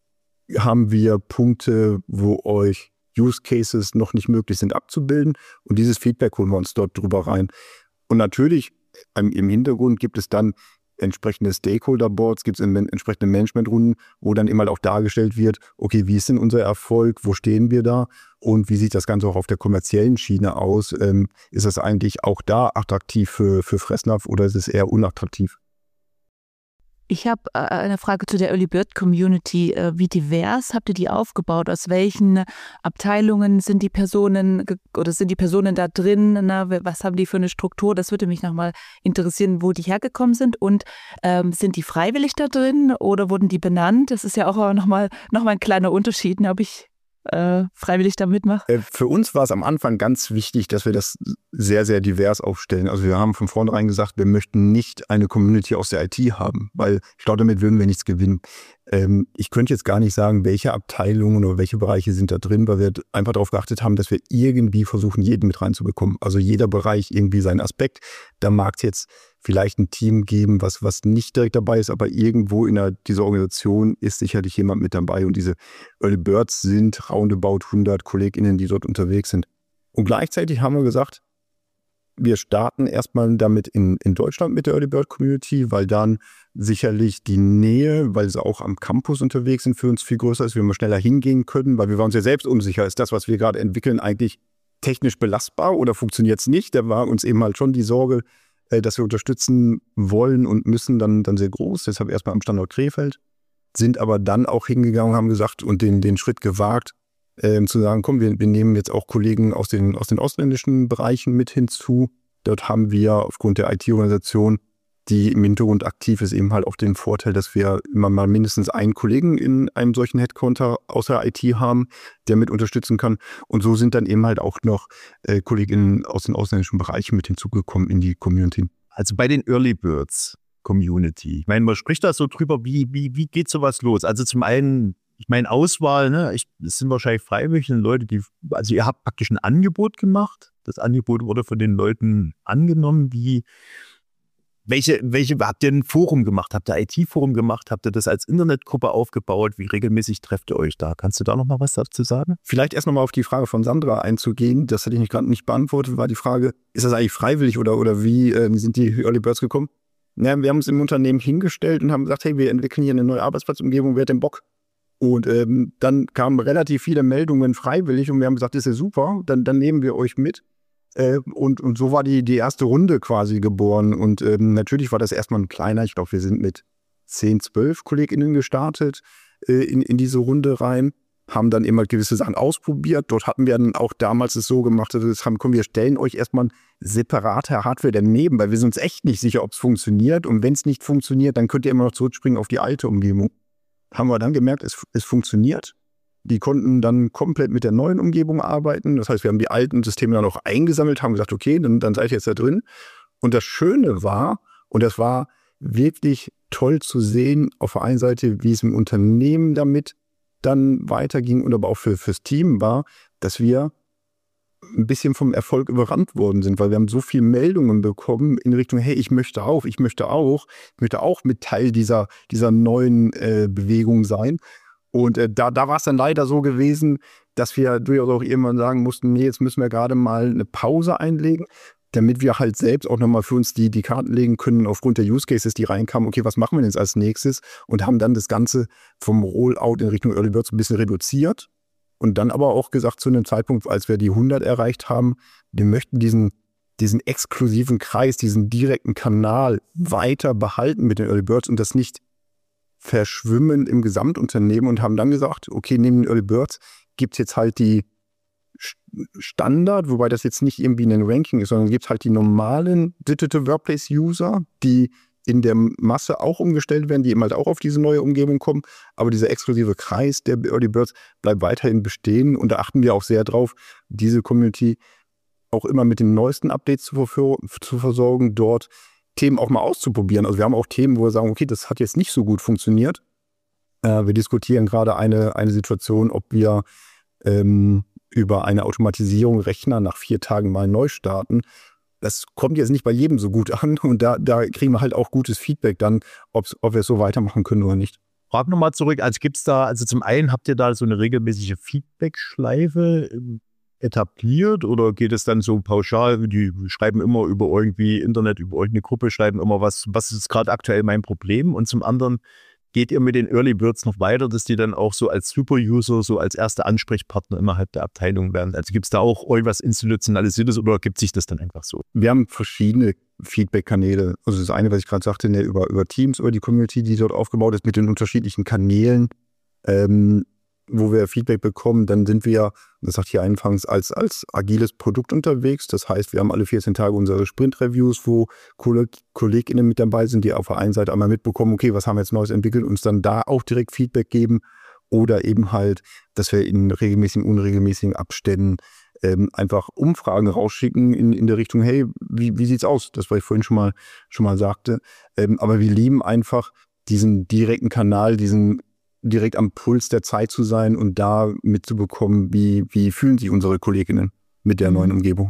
Haben wir Punkte, wo euch Use Cases noch nicht möglich sind abzubilden? Und dieses Feedback holen wir uns dort drüber rein. Und natürlich im, im Hintergrund gibt es dann entsprechende Stakeholder-Boards, gibt es entsprechende Managementrunden, wo dann immer auch dargestellt wird, okay, wie ist denn unser Erfolg? Wo stehen wir da? Und wie sieht das Ganze auch auf der kommerziellen Schiene aus? Ähm, ist das eigentlich auch da attraktiv für, für Fressnapf oder ist es eher unattraktiv? Ich habe äh, eine Frage zu der Early Bird Community. Äh, wie divers habt ihr die aufgebaut? Aus welchen Abteilungen sind die Personen ge- oder sind die Personen da drin? Na, was haben die für eine Struktur? Das würde mich nochmal interessieren, wo die hergekommen sind. Und ähm, sind die freiwillig da drin oder wurden die benannt? Das ist ja auch nochmal noch mal ein kleiner Unterschied, ob ich äh, freiwillig da mitmache. Äh, Für uns war es am Anfang ganz wichtig, dass wir das sehr, sehr divers aufstellen. Also wir haben von vornherein gesagt, wir möchten nicht eine Community aus der I T haben, weil ich glaube, damit würden wir nichts gewinnen. Ähm, ich könnte jetzt gar nicht sagen, welche Abteilungen oder welche Bereiche sind da drin, weil wir einfach darauf geachtet haben, dass wir irgendwie versuchen, jeden mit reinzubekommen. Also jeder Bereich irgendwie seinen Aspekt. Da mag es jetzt vielleicht ein Team geben, was, was nicht direkt dabei ist, aber irgendwo in der, dieser Organisation ist sicherlich jemand mit dabei. Und diese Early Birds sind roundabout hundert KollegInnen, die dort unterwegs sind. Und gleichzeitig haben wir gesagt, wir starten erstmal damit in, in Deutschland mit der Early Bird Community, weil dann sicherlich die Nähe, weil sie auch am Campus unterwegs sind, für uns viel größer ist, wir mal schneller hingehen können, weil wir waren uns ja selbst unsicher, ist das, was wir gerade entwickeln, eigentlich technisch belastbar oder funktioniert es nicht? Da war uns eben halt schon die Sorge, äh, dass wir unterstützen wollen und müssen, dann, dann sehr groß. Deshalb erstmal am Standort Krefeld, sind aber dann auch hingegangen und haben gesagt und den, den Schritt gewagt, Ähm, zu sagen, komm, wir, wir nehmen jetzt auch Kollegen aus den, aus den ausländischen Bereichen mit hinzu. Dort haben wir aufgrund der I T-Organisation, die im Hintergrund aktiv ist, eben halt auch den Vorteil, dass wir immer mal mindestens einen Kollegen in einem solchen Headquarter aus der I T haben, der mit unterstützen kann. Und so sind dann eben halt auch noch äh, Kolleginnen aus den ausländischen Bereichen mit hinzugekommen in die Community. Also bei den Early Birds Community. Ich meine, man spricht da so drüber, wie, wie, wie geht sowas los? Also zum einen, ich meine, Auswahl, ne, ich, das sind wahrscheinlich freiwillige Leute, die, also ihr habt praktisch ein Angebot gemacht. Das Angebot wurde von den Leuten angenommen. Wie, welche, welche, habt ihr ein Forum gemacht? Habt ihr I T-Forum gemacht? Habt ihr das als Internetgruppe aufgebaut? Wie regelmäßig trefft ihr euch da? Kannst du da noch mal was dazu sagen? Vielleicht erst nochmal auf die Frage von Sandra einzugehen. Das hatte ich gerade nicht beantwortet, war die Frage, ist das eigentlich freiwillig oder, oder wie äh, sind die Early Birds gekommen? Ja, wir haben uns im Unternehmen hingestellt und haben gesagt, hey, wir entwickeln hier eine neue Arbeitsplatzumgebung, wer hat denn Bock? Und ähm, dann kamen relativ viele Meldungen freiwillig und wir haben gesagt, das ist ja super, dann, dann nehmen wir euch mit. Äh, und, und so war die, die erste Runde quasi geboren. Und ähm, natürlich war das erstmal ein kleiner, ich glaube, wir sind mit zehn, zwölf KollegInnen gestartet äh, in, in diese Runde rein, haben dann immer gewisse Sachen ausprobiert. Dort hatten wir dann auch damals es so gemacht, dass wir gesagt haben, komm, wir stellen euch erstmal separate Hardware daneben, weil wir sind uns echt nicht sicher, ob es funktioniert. Und wenn es nicht funktioniert, dann könnt ihr immer noch zurückspringen auf die alte Umgebung. Haben wir dann gemerkt, es, es funktioniert. Die konnten dann komplett mit der neuen Umgebung arbeiten. Das heißt, wir haben die alten Systeme dann auch eingesammelt, haben gesagt, okay, dann, dann seid ihr jetzt da drin. Und das Schöne war, und das war wirklich toll zu sehen, auf der einen Seite, wie es im Unternehmen damit dann weiterging und aber auch für, fürs Team war, dass wir ein bisschen vom Erfolg überrannt worden sind, weil wir haben so viele Meldungen bekommen in Richtung, hey, ich möchte auch, ich möchte auch, ich möchte auch mit Teil dieser, dieser neuen äh, Bewegung sein. Und äh, da, da war es dann leider so gewesen, dass wir durchaus auch irgendwann sagen mussten, nee, jetzt müssen wir gerade mal eine Pause einlegen, damit wir halt selbst auch nochmal für uns die, die Karten legen können, aufgrund der Use Cases, die reinkamen, okay, was machen wir denn jetzt als nächstes? Und haben dann das Ganze vom Rollout in Richtung Early Birds ein bisschen reduziert. Und dann aber auch gesagt, zu einem Zeitpunkt, als wir die hundert erreicht haben, wir möchten diesen, diesen exklusiven Kreis, diesen direkten Kanal weiter behalten mit den Early Birds und das nicht verschwimmen im Gesamtunternehmen und haben dann gesagt, okay, neben den Early Birds gibt es jetzt halt die Standard, wobei das jetzt nicht irgendwie ein Ranking ist, sondern gibt es halt die normalen Digital Workplace User, die in der Masse auch umgestellt werden, die eben halt auch auf diese neue Umgebung kommen. Aber dieser exklusive Kreis der Early Birds bleibt weiterhin bestehen. Und da achten wir auch sehr drauf, diese Community auch immer mit den neuesten Updates zu, zu versorgen, dort Themen auch mal auszuprobieren. Also wir haben auch Themen, wo wir sagen, okay, das hat jetzt nicht so gut funktioniert. Äh, wir diskutieren gerade eine, eine Situation, ob wir ähm, über eine Automatisierung Rechner nach vier Tagen mal neu starten. Das kommt jetzt nicht bei jedem so gut an und da, da kriegen wir halt auch gutes Feedback dann, ob wir es so weitermachen können oder nicht. Frag nochmal zurück, also gibt es da, also zum einen habt ihr da so eine regelmäßige Feedback-Schleife etabliert oder geht es dann so pauschal, die schreiben immer über irgendwie Internet, über irgendeine Gruppe, schreiben immer, was, was ist gerade aktuell mein Problem? Und zum anderen, geht ihr mit den Early Birds noch weiter, dass die dann auch so als Super-User, so als erste Ansprechpartner innerhalb der Abteilung werden? Also gibt es da auch irgendwas Institutionalisiertes oder gibt sich das dann einfach so? Wir haben verschiedene Feedback-Kanäle. Also das eine, was ich gerade sagte, ne, über, über Teams, über die Community, die dort aufgebaut ist, mit den unterschiedlichen Kanälen, ähm, wo wir Feedback bekommen. Dann sind wir, das sagt hier anfangs, als, als agiles Produkt unterwegs. Das heißt, wir haben alle vierzehn Tage unsere Sprint-Reviews, wo Kolleg- KollegInnen mit dabei sind, die auf der einen Seite einmal mitbekommen, okay, was haben wir jetzt Neues entwickelt, uns dann da auch direkt Feedback geben. Oder eben halt, dass wir in regelmäßigen, unregelmäßigen Abständen ähm, einfach Umfragen rausschicken in, in der Richtung, hey, wie, wie sieht's aus? Das, was ich vorhin schon mal, schon mal sagte. Ähm, aber wir lieben einfach diesen direkten Kanal, diesen direkt am Puls der Zeit zu sein und da mitzubekommen, wie, wie fühlen sich unsere Kolleginnen mit der neuen Umgebung.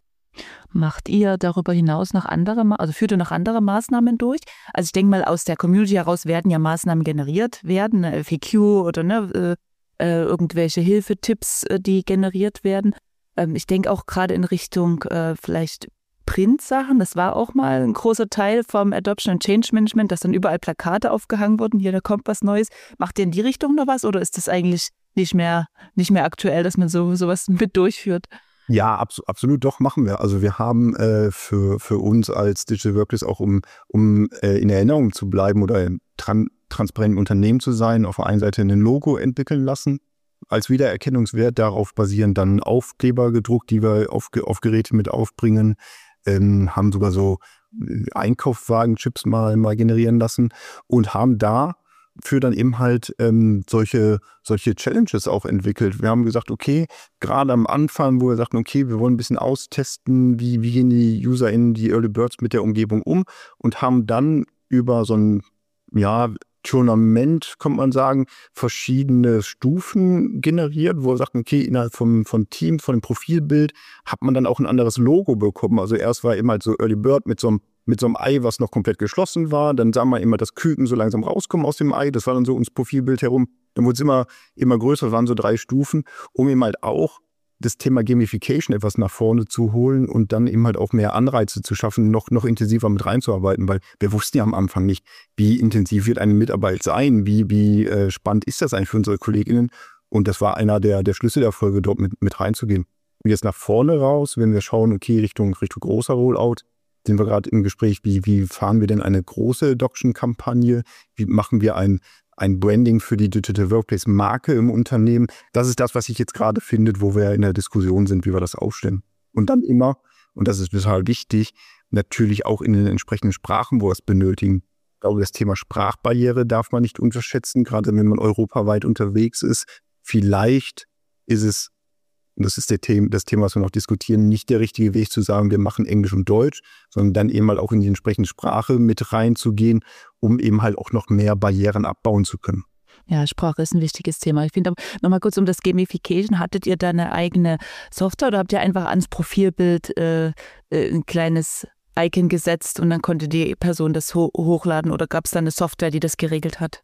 Macht ihr darüber hinaus noch andere, also führt ihr noch andere Maßnahmen durch? Also ich denke mal, aus der Community heraus werden ja Maßnahmen generiert werden, eine F A Q oder ne, äh, irgendwelche Hilfetipps, die generiert werden. Ähm, ich denke auch gerade in Richtung äh, vielleicht Print-Sachen, das war auch mal ein großer Teil vom Adoption and Change Management, dass dann überall Plakate aufgehangen wurden, hier, da kommt was Neues. Macht ihr in die Richtung noch was oder ist das eigentlich nicht mehr, nicht mehr aktuell, dass man so sowas mit durchführt? Ja, abs- absolut, doch, machen wir. Also wir haben äh, für, für uns als Digital Workplace auch, um, um äh, in Erinnerung zu bleiben oder tran- transparent Unternehmen zu sein, auf der einen Seite ein Logo entwickeln lassen, als Wiedererkennungswert, darauf basieren dann Aufkleber gedruckt, die wir auf, auf Geräte mit aufbringen, ähm, haben sogar so Einkaufswagen-Chips mal, mal generieren lassen und haben da für dann eben halt ähm, solche, solche Challenges auch entwickelt. Wir haben gesagt, okay, gerade am Anfang, wo wir sagten, okay, wir wollen ein bisschen austesten, wie, wie gehen die UserInnen, die Early Birds mit der Umgebung um und haben dann über so ein, ja, Tournament, kann man sagen, verschiedene Stufen generiert, wo wir sagten, okay, innerhalb vom, vom Team, von dem Profilbild hat man dann auch ein anderes Logo bekommen. Also erst war immer halt so Early Bird mit so einem mit so einem Ei, was noch komplett geschlossen war. Dann sah man immer das Küken so langsam rauskommen aus dem Ei. Das war dann so ums Profilbild herum. Dann wurde es immer, immer größer, das waren so drei Stufen, um eben halt auch das Thema Gamification etwas nach vorne zu holen und dann eben halt auch mehr Anreize zu schaffen, noch, noch intensiver mit reinzuarbeiten, weil wir wussten ja am Anfang nicht, wie intensiv wird eine Mitarbeit sein, wie, wie äh, spannend ist das eigentlich für unsere KollegInnen. Und das war einer der, der Schlüsselerfolge, dort mit, mit reinzugehen. Und jetzt nach vorne raus, wenn wir schauen, okay, Richtung, Richtung großer Rollout, sind wir gerade im Gespräch, wie, wie fahren wir denn eine große Adoption-Kampagne? Wie machen wir ein, ein Branding für die Digital Workplace-Marke im Unternehmen? Das ist das, was sich jetzt gerade findet, wo wir in der Diskussion sind, wie wir das aufstellen. Und dann immer, und das ist total wichtig, natürlich auch in den entsprechenden Sprachen, wo wir es benötigen. Ich glaube, das Thema Sprachbarriere darf man nicht unterschätzen, gerade wenn man europaweit unterwegs ist. Vielleicht ist es, und das ist der Thema, das Thema, was wir noch diskutieren, nicht der richtige Weg zu sagen, wir machen Englisch und Deutsch, sondern dann eben mal auch in die entsprechende Sprache mit reinzugehen, um eben halt auch noch mehr Barrieren abbauen zu können. Ja, Sprache ist ein wichtiges Thema. Ich finde aber nochmal kurz um das Gamification. Hattet ihr da eine eigene Software oder habt ihr einfach ans Profilbild äh, ein kleines Icon gesetzt und dann konnte die Person das ho- hochladen oder gab es da eine Software, die das geregelt hat?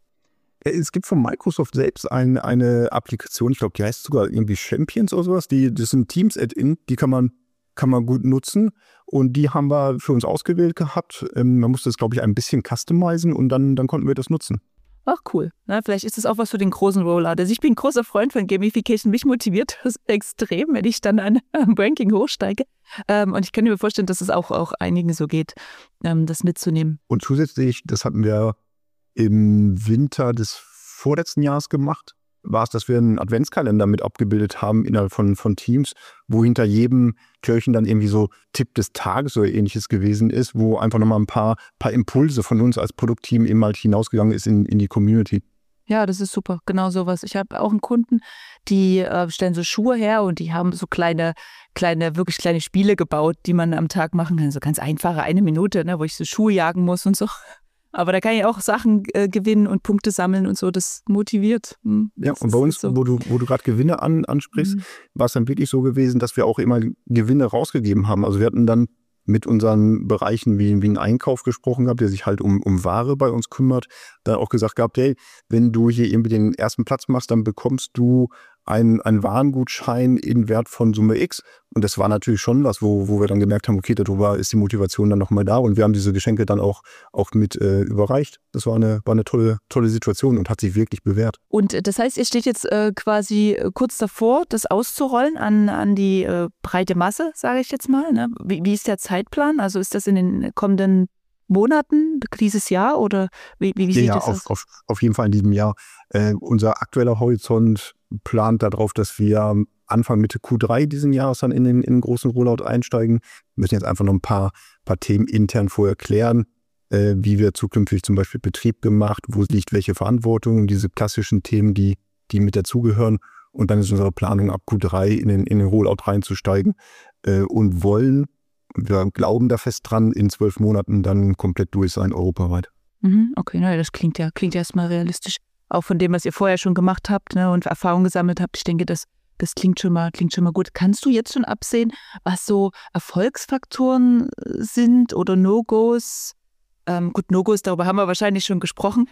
Es gibt von Microsoft selbst ein, eine Applikation, ich glaube, die heißt sogar irgendwie Champions oder sowas. Die, das sind Teams-Add-in, die kann man, kann man gut nutzen. Und die haben wir für uns ausgewählt gehabt. Ähm, man musste das, glaube ich, ein bisschen customizen und dann, dann konnten wir das nutzen. Ach cool. Na, vielleicht ist es auch was für den großen Rollout. Also ich bin ein großer Freund von Gamification. Mich motiviert das extrem, wenn ich dann an am Ranking hochsteige. Ähm, und ich kann mir vorstellen, dass es auch, auch einigen so geht, ähm, das mitzunehmen. Und zusätzlich, das hatten wir im Winter des vorletzten Jahres gemacht, war es, dass wir einen Adventskalender mit abgebildet haben innerhalb von, von Teams, wo hinter jedem Türchen dann irgendwie so Tipp des Tages oder ähnliches gewesen ist, wo einfach nochmal ein paar, paar Impulse von uns als Produktteam eben halt hinausgegangen ist in, in die Community. Ja, das ist super, genau sowas. Ich habe auch einen Kunden, die äh, stellen so Schuhe her und die haben so kleine, kleine, wirklich kleine Spiele gebaut, die man am Tag machen kann. So ganz einfache, eine Minute, ne, wo ich so Schuhe jagen muss und so. Aber da kann ich auch Sachen äh, gewinnen und Punkte sammeln und so, das motiviert. Hm, ja, das und bei uns, so. wo du, wo du gerade Gewinne an, ansprichst, mhm. war es dann wirklich so gewesen, dass wir auch immer Gewinne rausgegeben haben. Also wir hatten dann mit unseren Bereichen wie, wie einen Einkauf gesprochen gehabt, der sich halt um, um Ware bei uns kümmert, dann auch gesagt gehabt, hey, wenn du hier irgendwie den ersten Platz machst, dann bekommst du ein, ein Warengutschein in Wert von Summe X. Und das war natürlich schon was, wo, wo wir dann gemerkt haben, okay, darüber ist die Motivation dann nochmal da. Und wir haben diese Geschenke dann auch, auch mit äh, überreicht. Das war eine, war eine tolle, tolle Situation und hat sich wirklich bewährt. Und das heißt, ihr steht jetzt äh, quasi kurz davor, das auszurollen an, an die äh, breite Masse, sage ich jetzt mal. Ne? Wie, wie ist der Zeitplan? Also ist das in den kommenden Monaten, dieses Jahr oder wie, wie, wie sieht ja, das auf, aus? Auf, auf jeden Fall in diesem Jahr. Äh, unser aktueller Horizont plant darauf, dass wir Anfang Mitte Q drei diesen Jahres dann in den, in den großen Rollout einsteigen. Wir müssen jetzt einfach noch ein paar, paar Themen intern vorher klären, äh, wie wir zukünftig zum Beispiel Betrieb gemacht, wo liegt welche Verantwortung, diese klassischen Themen, die, die mit dazugehören. Und dann ist unsere Planung ab Q drei in den, in den Rollout reinzusteigen äh, und wollen, wir glauben da fest dran, in zwölf Monaten dann komplett durch sein, europaweit. Mhm, okay, na, das klingt ja, klingt ja erstmal realistisch. Auch von dem, was ihr vorher schon gemacht habt, ne, und Erfahrung gesammelt habt. Ich denke, das, das klingt schon mal, klingt schon mal gut. Kannst du jetzt schon absehen, was so Erfolgsfaktoren sind oder No-Gos? Ähm, gut, No-Gos, darüber haben wir wahrscheinlich schon gesprochen.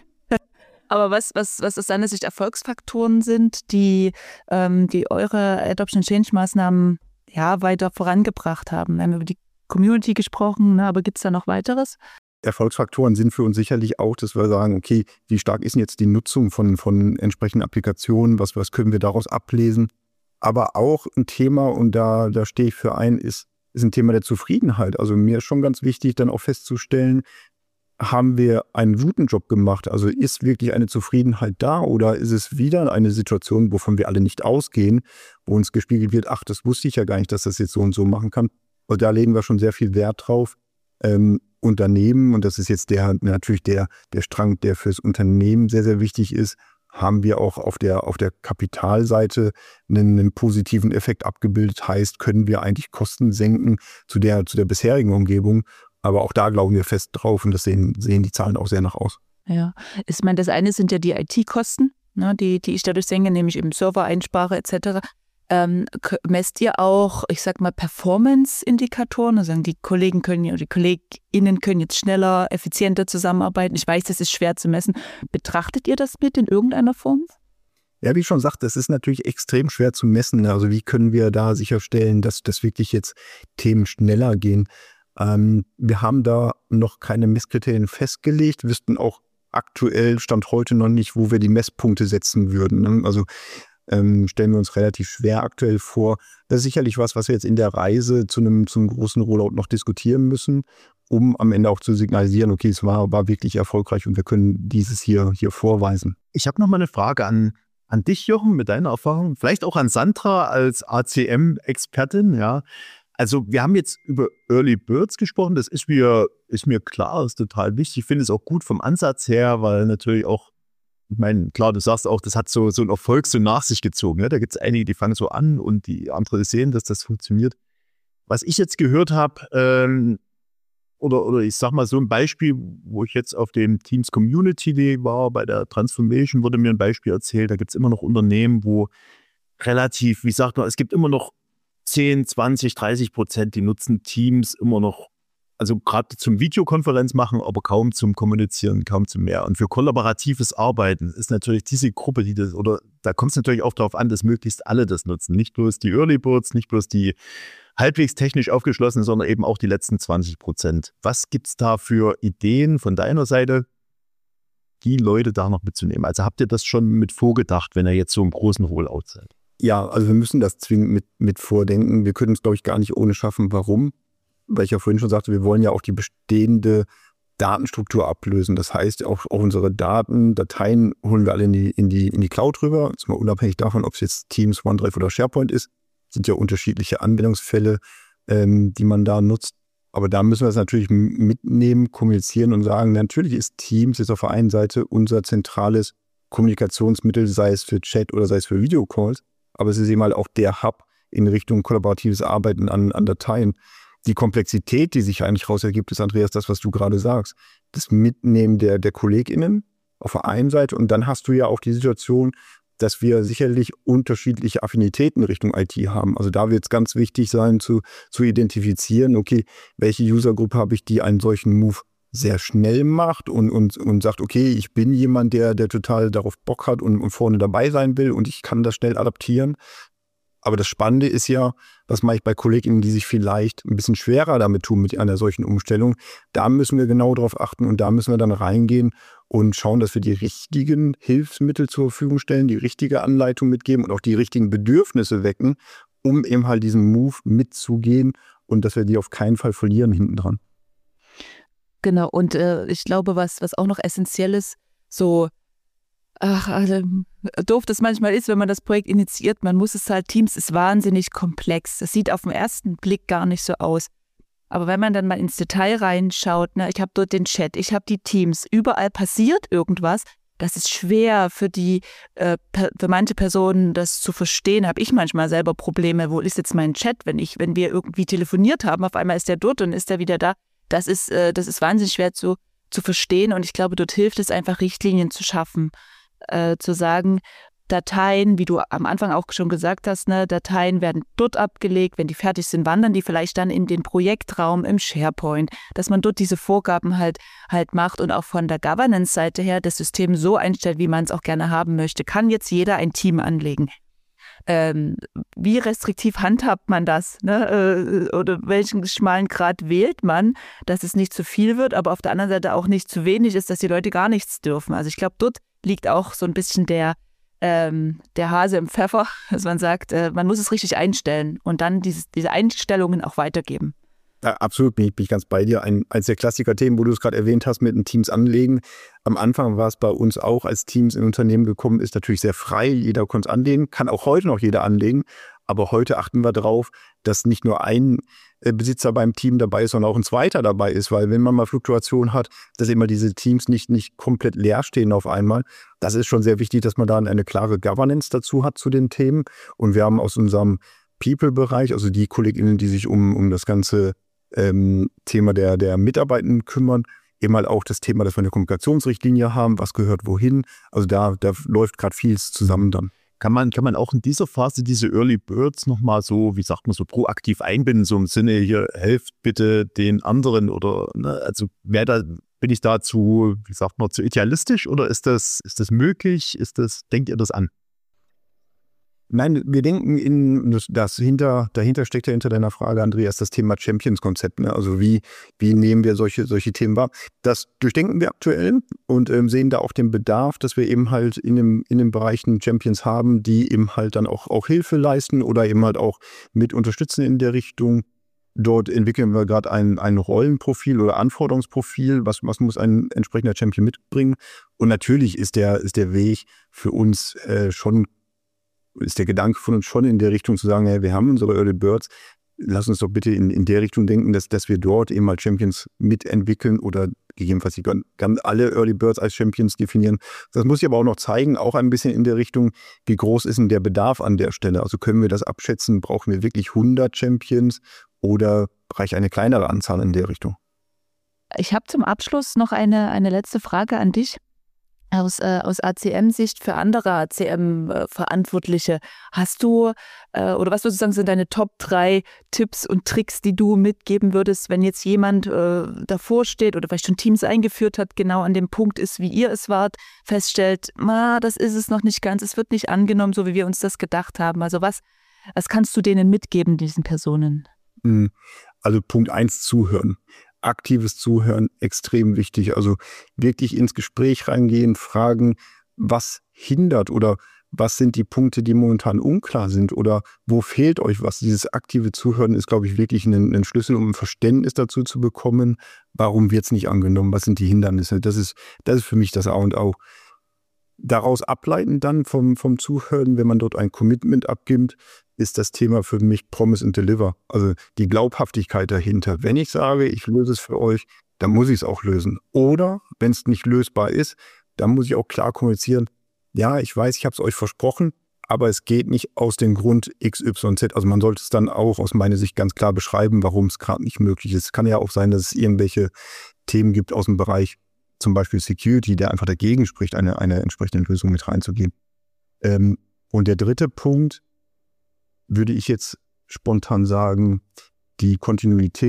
Aber was, was, was aus deiner Sicht Erfolgsfaktoren sind, die, ähm, die eure Adoption-Change-Maßnahmen ja, weiter vorangebracht haben? Wir haben über die Community gesprochen, ne, aber gibt es da noch weiteres? Erfolgsfaktoren sind für uns sicherlich auch, dass wir sagen, okay, wie stark ist denn jetzt die Nutzung von, von entsprechenden Applikationen, was, was können wir daraus ablesen? Aber auch ein Thema, und da, da stehe ich für ein, ist, ist ein Thema der Zufriedenheit. Also mir ist schon ganz wichtig, dann auch festzustellen, haben wir einen guten Job gemacht? Also ist wirklich eine Zufriedenheit da oder ist es wieder eine Situation, wovon wir alle nicht ausgehen, wo uns gespiegelt wird, ach, das wusste ich ja gar nicht, dass das jetzt so und so machen kann. Und da legen wir schon sehr viel Wert drauf. Ähm, und daneben, und das ist jetzt der natürlich der, der Strang, der fürs Unternehmen sehr, sehr wichtig ist, haben wir auch auf der, auf der Kapitalseite einen, einen positiven Effekt abgebildet. Heißt, können wir eigentlich Kosten senken zu der, zu der bisherigen Umgebung. Aber auch da glauben wir fest drauf und das sehen, sehen die Zahlen auch sehr nach aus. Ja, ich meine, das eine sind ja die I T-Kosten, ne, die, die ich dadurch senke, nämlich eben Server-Einspare et cetera. Ähm, messt ihr auch, ich sag mal, Performance-Indikatoren? Also die Kollegen können ja, oder die KollegInnen können jetzt schneller, effizienter zusammenarbeiten. Ich weiß, das ist schwer zu messen. Betrachtet ihr das mit in irgendeiner Form? Ja, wie ich schon sagte, das ist natürlich extrem schwer zu messen. Also wie können wir da sicherstellen, dass das wirklich jetzt Themen schneller gehen? Ähm, wir haben da noch keine Messkriterien festgelegt, wüssten auch aktuell, Stand heute noch nicht, wo wir die Messpunkte setzen würden. Ne? Also ähm, stellen wir uns relativ schwer aktuell vor. Das ist sicherlich was, was wir jetzt in der Reise zu einem, zu einem großen Rollout noch diskutieren müssen, um am Ende auch zu signalisieren, okay, es war, war wirklich erfolgreich und wir können dieses hier, hier vorweisen. Ich habe noch mal eine Frage an, an dich, Jochen, mit deiner Erfahrung. Vielleicht auch an Sandra als A C M-Expertin, ja. Also wir haben jetzt über Early Birds gesprochen, das ist mir, ist mir klar, ist total wichtig. Ich finde es auch gut vom Ansatz her, weil natürlich auch, ich meine, klar, du sagst auch, das hat so, so einen Erfolg so nach sich gezogen. Ne? Da gibt es einige, die fangen so an und die anderen sehen, dass das funktioniert. Was ich jetzt gehört habe, ähm, oder, oder ich sag mal so ein Beispiel, wo ich jetzt auf dem Teams Community Day war, bei der Transformation wurde mir ein Beispiel erzählt, da gibt es immer noch Unternehmen, wo relativ, wie sagt man, es gibt immer noch zehn, zwanzig, dreißig Prozent, die nutzen Teams immer noch, also gerade zum Videokonferenz machen, aber kaum zum Kommunizieren, kaum zum mehr. Und für kollaboratives Arbeiten ist natürlich diese Gruppe, die das, oder da kommt es natürlich auch darauf an, dass möglichst alle das nutzen. Nicht bloß die Early Birds, nicht bloß die halbwegs technisch aufgeschlossenen, sondern eben auch die letzten zwanzig Prozent. Was gibt es da für Ideen von deiner Seite, die Leute da noch mitzunehmen? Also habt ihr das schon mit vorgedacht, wenn ihr jetzt so einen großen Rollout seid? Ja, also wir müssen das zwingend mit, mit vordenken. Wir können es, glaube ich, gar nicht ohne schaffen. Warum? Weil ich ja vorhin schon sagte, wir wollen ja auch die bestehende Datenstruktur ablösen. Das heißt, auch, auch unsere Daten, Dateien holen wir alle in die, in die, in die Cloud rüber. Jetzt mal unabhängig davon, ob es jetzt Teams, OneDrive oder SharePoint ist. Das sind ja unterschiedliche Anwendungsfälle, ähm, die man da nutzt. Aber da müssen wir es natürlich mitnehmen, kommunizieren und sagen, natürlich ist Teams jetzt auf der einen Seite unser zentrales Kommunikationsmittel, sei es für Chat oder sei es für Videocalls. Aber es ist eben halt auch der Hub in Richtung kollaboratives Arbeiten an, an Dateien. Die Komplexität, die sich eigentlich raus ergibt, ist, Andreas, das, was du gerade sagst. Das Mitnehmen der, der KollegInnen auf der einen Seite und dann hast du ja auch die Situation, dass wir sicherlich unterschiedliche Affinitäten Richtung I T haben. Also da wird es ganz wichtig sein, zu, zu identifizieren, okay, welche Usergruppe habe ich, die einen solchen Move sehr schnell macht und, und, und sagt, okay, ich bin jemand, der, der total darauf Bock hat und, und vorne dabei sein will und ich kann das schnell adaptieren. Aber das Spannende ist ja, was mache ich bei KollegInnen, die sich vielleicht ein bisschen schwerer damit tun mit einer solchen Umstellung. Da müssen wir genau darauf achten und da müssen wir dann reingehen und schauen, dass wir die richtigen Hilfsmittel zur Verfügung stellen, die richtige Anleitung mitgeben und auch die richtigen Bedürfnisse wecken, um eben halt diesen Move mitzugehen und dass wir die auf keinen Fall verlieren hinten dran. Genau, und äh, ich glaube, was, was auch noch essentiell ist, so Ach, also, doof das manchmal ist, wenn man das Projekt initiiert, man muss es halt, Teams ist wahnsinnig komplex. Das sieht auf den ersten Blick gar nicht so aus. Aber wenn man dann mal ins Detail reinschaut, ne, ich habe dort den Chat, ich habe die Teams, überall passiert irgendwas, das ist schwer für die, äh, für manche Personen das zu verstehen, habe ich manchmal selber Probleme, wo ist jetzt mein Chat, wenn ich, wenn wir irgendwie telefoniert haben, auf einmal ist der dort und ist der wieder da. Das ist, äh, das ist wahnsinnig schwer zu, zu verstehen und ich glaube, dort hilft es einfach, Richtlinien zu schaffen. Äh, zu sagen, Dateien, wie du am Anfang auch schon gesagt hast, ne, Dateien werden dort abgelegt, wenn die fertig sind, wandern die vielleicht dann in den Projektraum im SharePoint, dass man dort diese Vorgaben halt, halt macht und auch von der Governance-Seite her das System so einstellt, wie man es auch gerne haben möchte. Kann jetzt jeder ein Team anlegen? Ähm, wie restriktiv handhabt man das? Ne? Äh, oder welchen schmalen Grad wählt man, dass es nicht zu viel wird, aber auf der anderen Seite auch nicht zu wenig ist, dass die Leute gar nichts dürfen. Also ich glaube, dort liegt auch so ein bisschen der, ähm, der Hase im Pfeffer, dass man sagt, äh, man muss es richtig einstellen und dann dieses, diese Einstellungen auch weitergeben. Ja, absolut, bin ich, bin ich ganz bei dir. Ein, eines der Klassiker-Themen, wo du es gerade erwähnt hast, mit den Teams anlegen. Am Anfang war es bei uns auch, als Teams in Unternehmen gekommen ist, natürlich sehr frei. Jeder konnte es anlegen, kann auch heute noch jeder anlegen. Aber heute achten wir darauf, dass nicht nur ein äh, Besitzer beim Team dabei ist, sondern auch ein zweiter dabei ist. Weil wenn man mal Fluktuation hat, dass immer diese Teams nicht, nicht komplett leer stehen auf einmal. Das ist schon sehr wichtig, dass man da eine klare Governance dazu hat zu den Themen. Und wir haben aus unserem People-Bereich, also die KollegInnen, die sich um, um das ganze ähm, Thema der, der Mitarbeitenden kümmern, eben halt auch das Thema, dass wir eine Kommunikationsrichtlinie haben, was gehört wohin. Also da, da läuft gerade vieles zusammen dann. Kann man, kann man auch in dieser Phase diese Early Birds nochmal so, wie sagt man so, proaktiv einbinden, so im Sinne, hier, helft bitte den anderen oder, ne, also wer da, bin ich da zu, wie sagt man, zu idealistisch oder ist das, ist das möglich? Ist das, denkt ihr das an? Nein, wir denken in das, das hinter, dahinter steckt ja hinter deiner Frage, Andreas, das Thema Champions-Konzept. Ne? Also wie, wie nehmen wir solche, solche Themen wahr? Das durchdenken wir aktuell und ähm, sehen da auch den Bedarf, dass wir eben halt in dem, in den Bereichen Champions haben, die eben halt dann auch, auch Hilfe leisten oder eben halt auch mit unterstützen in der Richtung. Dort entwickeln wir gerade ein, ein Rollenprofil oder Anforderungsprofil, was, was muss ein entsprechender Champion mitbringen. Und natürlich ist der, ist der Weg für uns äh, schon ist der Gedanke von uns schon in der Richtung zu sagen, hey, wir haben unsere Early Birds, lass uns doch bitte in, in der Richtung denken, dass, dass wir dort eben mal Champions mitentwickeln oder gegebenenfalls die ganz alle Early Birds als Champions definieren. Das muss ich aber auch noch zeigen, auch ein bisschen in der Richtung, wie groß ist denn der Bedarf an der Stelle? Also können wir das abschätzen, brauchen wir wirklich hundert Champions oder reicht eine kleinere Anzahl in der Richtung? Ich habe zum Abschluss noch eine, eine letzte Frage an dich. Aus, äh, aus A C M-Sicht für andere A C M-Verantwortliche, hast du, äh, oder was würdest du sagen, sind deine Top drei Tipps und Tricks, die du mitgeben würdest, wenn jetzt jemand äh, davor steht oder vielleicht schon Teams eingeführt hat, genau an dem Punkt ist, wie ihr es wart, feststellt, ah, das ist es noch nicht ganz, es wird nicht angenommen, so wie wir uns das gedacht haben. Also was, was kannst du denen mitgeben, diesen Personen? Also Punkt eins, zuhören. Aktives Zuhören, extrem wichtig. Also wirklich ins Gespräch reingehen, fragen, was hindert oder was sind die Punkte, die momentan unklar sind oder wo fehlt euch was. Dieses aktive Zuhören ist, glaube ich, wirklich ein, ein Schlüssel, um ein Verständnis dazu zu bekommen, warum wird es nicht angenommen, was sind die Hindernisse. Das ist, das ist für mich das A und O. Daraus ableiten dann vom, vom Zuhören, wenn man dort ein Commitment abgibt, ist das Thema für mich Promise and Deliver. Also die Glaubhaftigkeit dahinter. Wenn ich sage, ich löse es für euch, dann muss ich es auch lösen. Oder wenn es nicht lösbar ist, dann muss ich auch klar kommunizieren, ja, ich weiß, ich habe es euch versprochen, aber es geht nicht aus dem Grund X Y Z. Also man sollte es dann auch aus meiner Sicht ganz klar beschreiben, warum es gerade nicht möglich ist. Es kann ja auch sein, dass es irgendwelche Themen gibt aus dem Bereich, zum Beispiel Security, der einfach dagegen spricht, eine, eine entsprechende Lösung mit reinzugehen. Ähm, und der dritte Punkt, würde ich jetzt spontan sagen, die Kontinuität.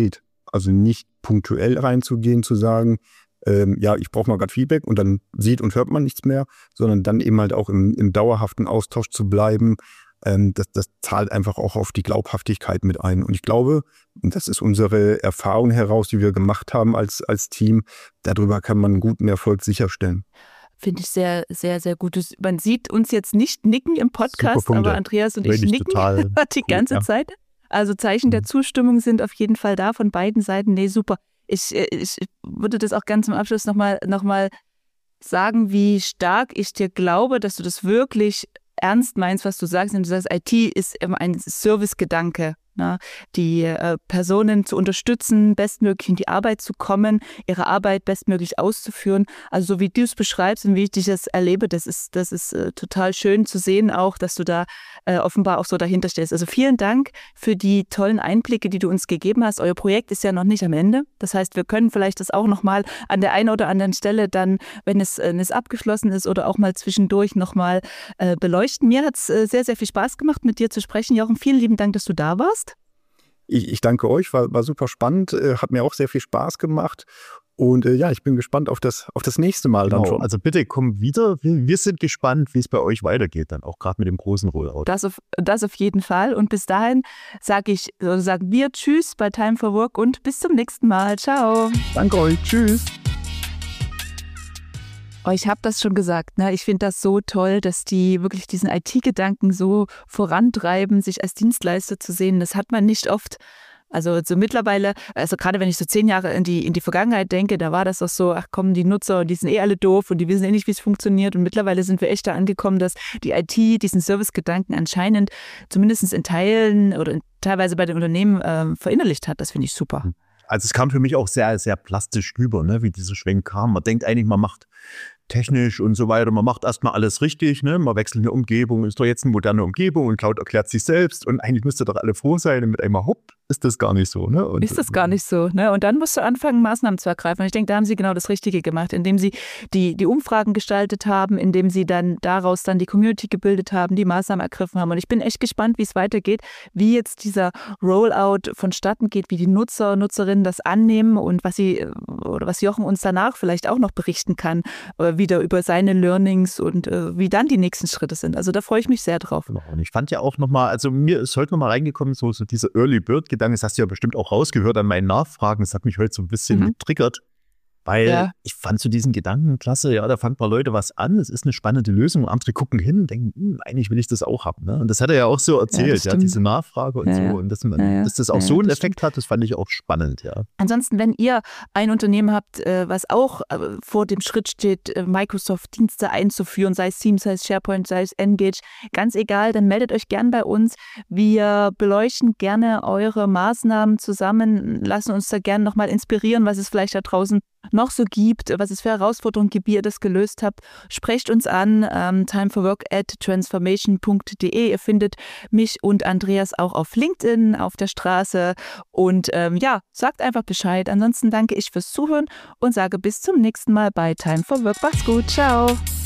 Also nicht punktuell reinzugehen, zu sagen, ähm, ja, ich brauche mal gerade Feedback und dann sieht und hört man nichts mehr, sondern dann eben halt auch im, im dauerhaften Austausch zu bleiben. Ähm, das, das zahlt einfach auch auf die Glaubhaftigkeit mit ein. Und ich glaube, und das ist unsere Erfahrung heraus, die wir gemacht haben als, als Team, darüber kann man einen guten Erfolg sicherstellen. Finde ich sehr, sehr, sehr gut. Man sieht uns jetzt nicht nicken im Podcast, aber Andreas und ich nicken die ganze ja. Zeit. Also Zeichen der Zustimmung sind auf jeden Fall da von beiden Seiten. Nee, super. Ich, ich würde das auch ganz zum Abschluss nochmal noch mal sagen, wie stark ich dir glaube, dass du das wirklich ernst meinst, was du sagst. Und du sagst, I T ist immer ein Servicegedanke. Na, die äh, Personen zu unterstützen, bestmöglich in die Arbeit zu kommen, ihre Arbeit bestmöglich auszuführen. Also so wie du es beschreibst und wie ich dich das erlebe, das ist, das ist äh, total schön zu sehen auch, dass du da äh, offenbar auch so dahinter stehst. Also vielen Dank für die tollen Einblicke, die du uns gegeben hast. Euer Projekt ist ja noch nicht am Ende. Das heißt, wir können vielleicht das auch nochmal an der einen oder anderen Stelle dann, wenn es, wenn es abgeschlossen ist oder auch mal zwischendurch nochmal äh, beleuchten. Mir hat es äh, sehr, sehr viel Spaß gemacht, mit dir zu sprechen. Jochen, vielen lieben Dank, dass du da warst. Ich, ich danke euch, war, war super spannend, äh, hat mir auch sehr viel Spaß gemacht und äh, ja, ich bin gespannt auf das, auf das nächste Mal genau. dann schon. Also bitte komm wieder, wir, wir sind gespannt, wie es bei euch weitergeht, dann auch gerade mit dem großen Rollout. Das auf, das auf jeden Fall und bis dahin sage ich, oder sagen wir Tschüss bei Time for Work und bis zum nächsten Mal. Ciao. Danke euch, tschüss. Oh, ich habe das schon gesagt, ne? Ich finde das so toll, dass die wirklich diesen I T-Gedanken so vorantreiben, sich als Dienstleister zu sehen. Das hat man nicht oft. Also so mittlerweile, also gerade wenn ich so zehn Jahre in die, in die Vergangenheit denke, da war das doch so, ach komm, die Nutzer, die sind eh alle doof und die wissen eh nicht, wie es funktioniert. Und mittlerweile sind wir echt da angekommen, dass die I T diesen Servicegedanken anscheinend zumindest in Teilen oder in, teilweise bei den Unternehmen äh, verinnerlicht hat. Das finde ich super. Also es kam für mich auch sehr, sehr plastisch rüber, ne, wie dieser Schwenk kam. Man denkt eigentlich, man macht technisch und so weiter, man macht erstmal alles richtig, ne? Man wechselt eine Umgebung, ist doch jetzt eine moderne Umgebung und Cloud erklärt sich selbst und eigentlich müsst ihr doch alle froh sein und mit einmal hopp, ist das gar nicht so. Ne? Und ist das gar nicht so. Ne? Und dann musst du anfangen, Maßnahmen zu ergreifen. Und ich denke, da haben sie genau das Richtige gemacht, indem sie die, die Umfragen gestaltet haben, indem sie dann daraus dann die Community gebildet haben, die Maßnahmen ergriffen haben. Und ich bin echt gespannt, wie es weitergeht, wie jetzt dieser Rollout vonstatten geht, wie die Nutzer, Nutzerinnen das annehmen und was sie oder was Jochen uns danach vielleicht auch noch berichten kann, wieder über seine Learnings und äh, wie dann die nächsten Schritte sind. Also da freue ich mich sehr drauf. Genau. Und ich fand ja auch nochmal, also mir ist heute nochmal reingekommen, so, so dieser Early Bird Gedanke, das hast du ja bestimmt auch rausgehört an meinen Nachfragen, das hat mich heute so ein bisschen mhm. getriggert, weil ja. ich fand so diesen Gedanken klasse, ja, da fangen mal Leute was an, es ist eine spannende Lösung, andere gucken hin und denken, hm, eigentlich will ich das auch haben. Ne? Und das hat er ja auch so erzählt, ja, ja diese Nachfrage und ja, so. Und dass, man, ja, ja. dass das auch ja, so einen Effekt stimmt. hat, das fand ich auch spannend. Ja. Ansonsten, wenn ihr ein Unternehmen habt, was auch vor dem Schritt steht, Microsoft-Dienste einzuführen, sei es Teams, sei es SharePoint, sei es Engage, ganz egal, dann meldet euch gern bei uns. Wir beleuchten gerne eure Maßnahmen zusammen, lassen uns da gerne nochmal inspirieren, was es vielleicht da draußen noch so gibt, was es für Herausforderungen gibt, wie ihr das gelöst habt. Sprecht uns an, ähm, timeforwork at transformation punkt de. Ihr findet mich und Andreas auch auf LinkedIn, auf der Straße und ähm, ja, sagt einfach Bescheid. Ansonsten danke ich fürs Zuhören und sage bis zum nächsten Mal bei Time for Work. Macht's gut, ciao!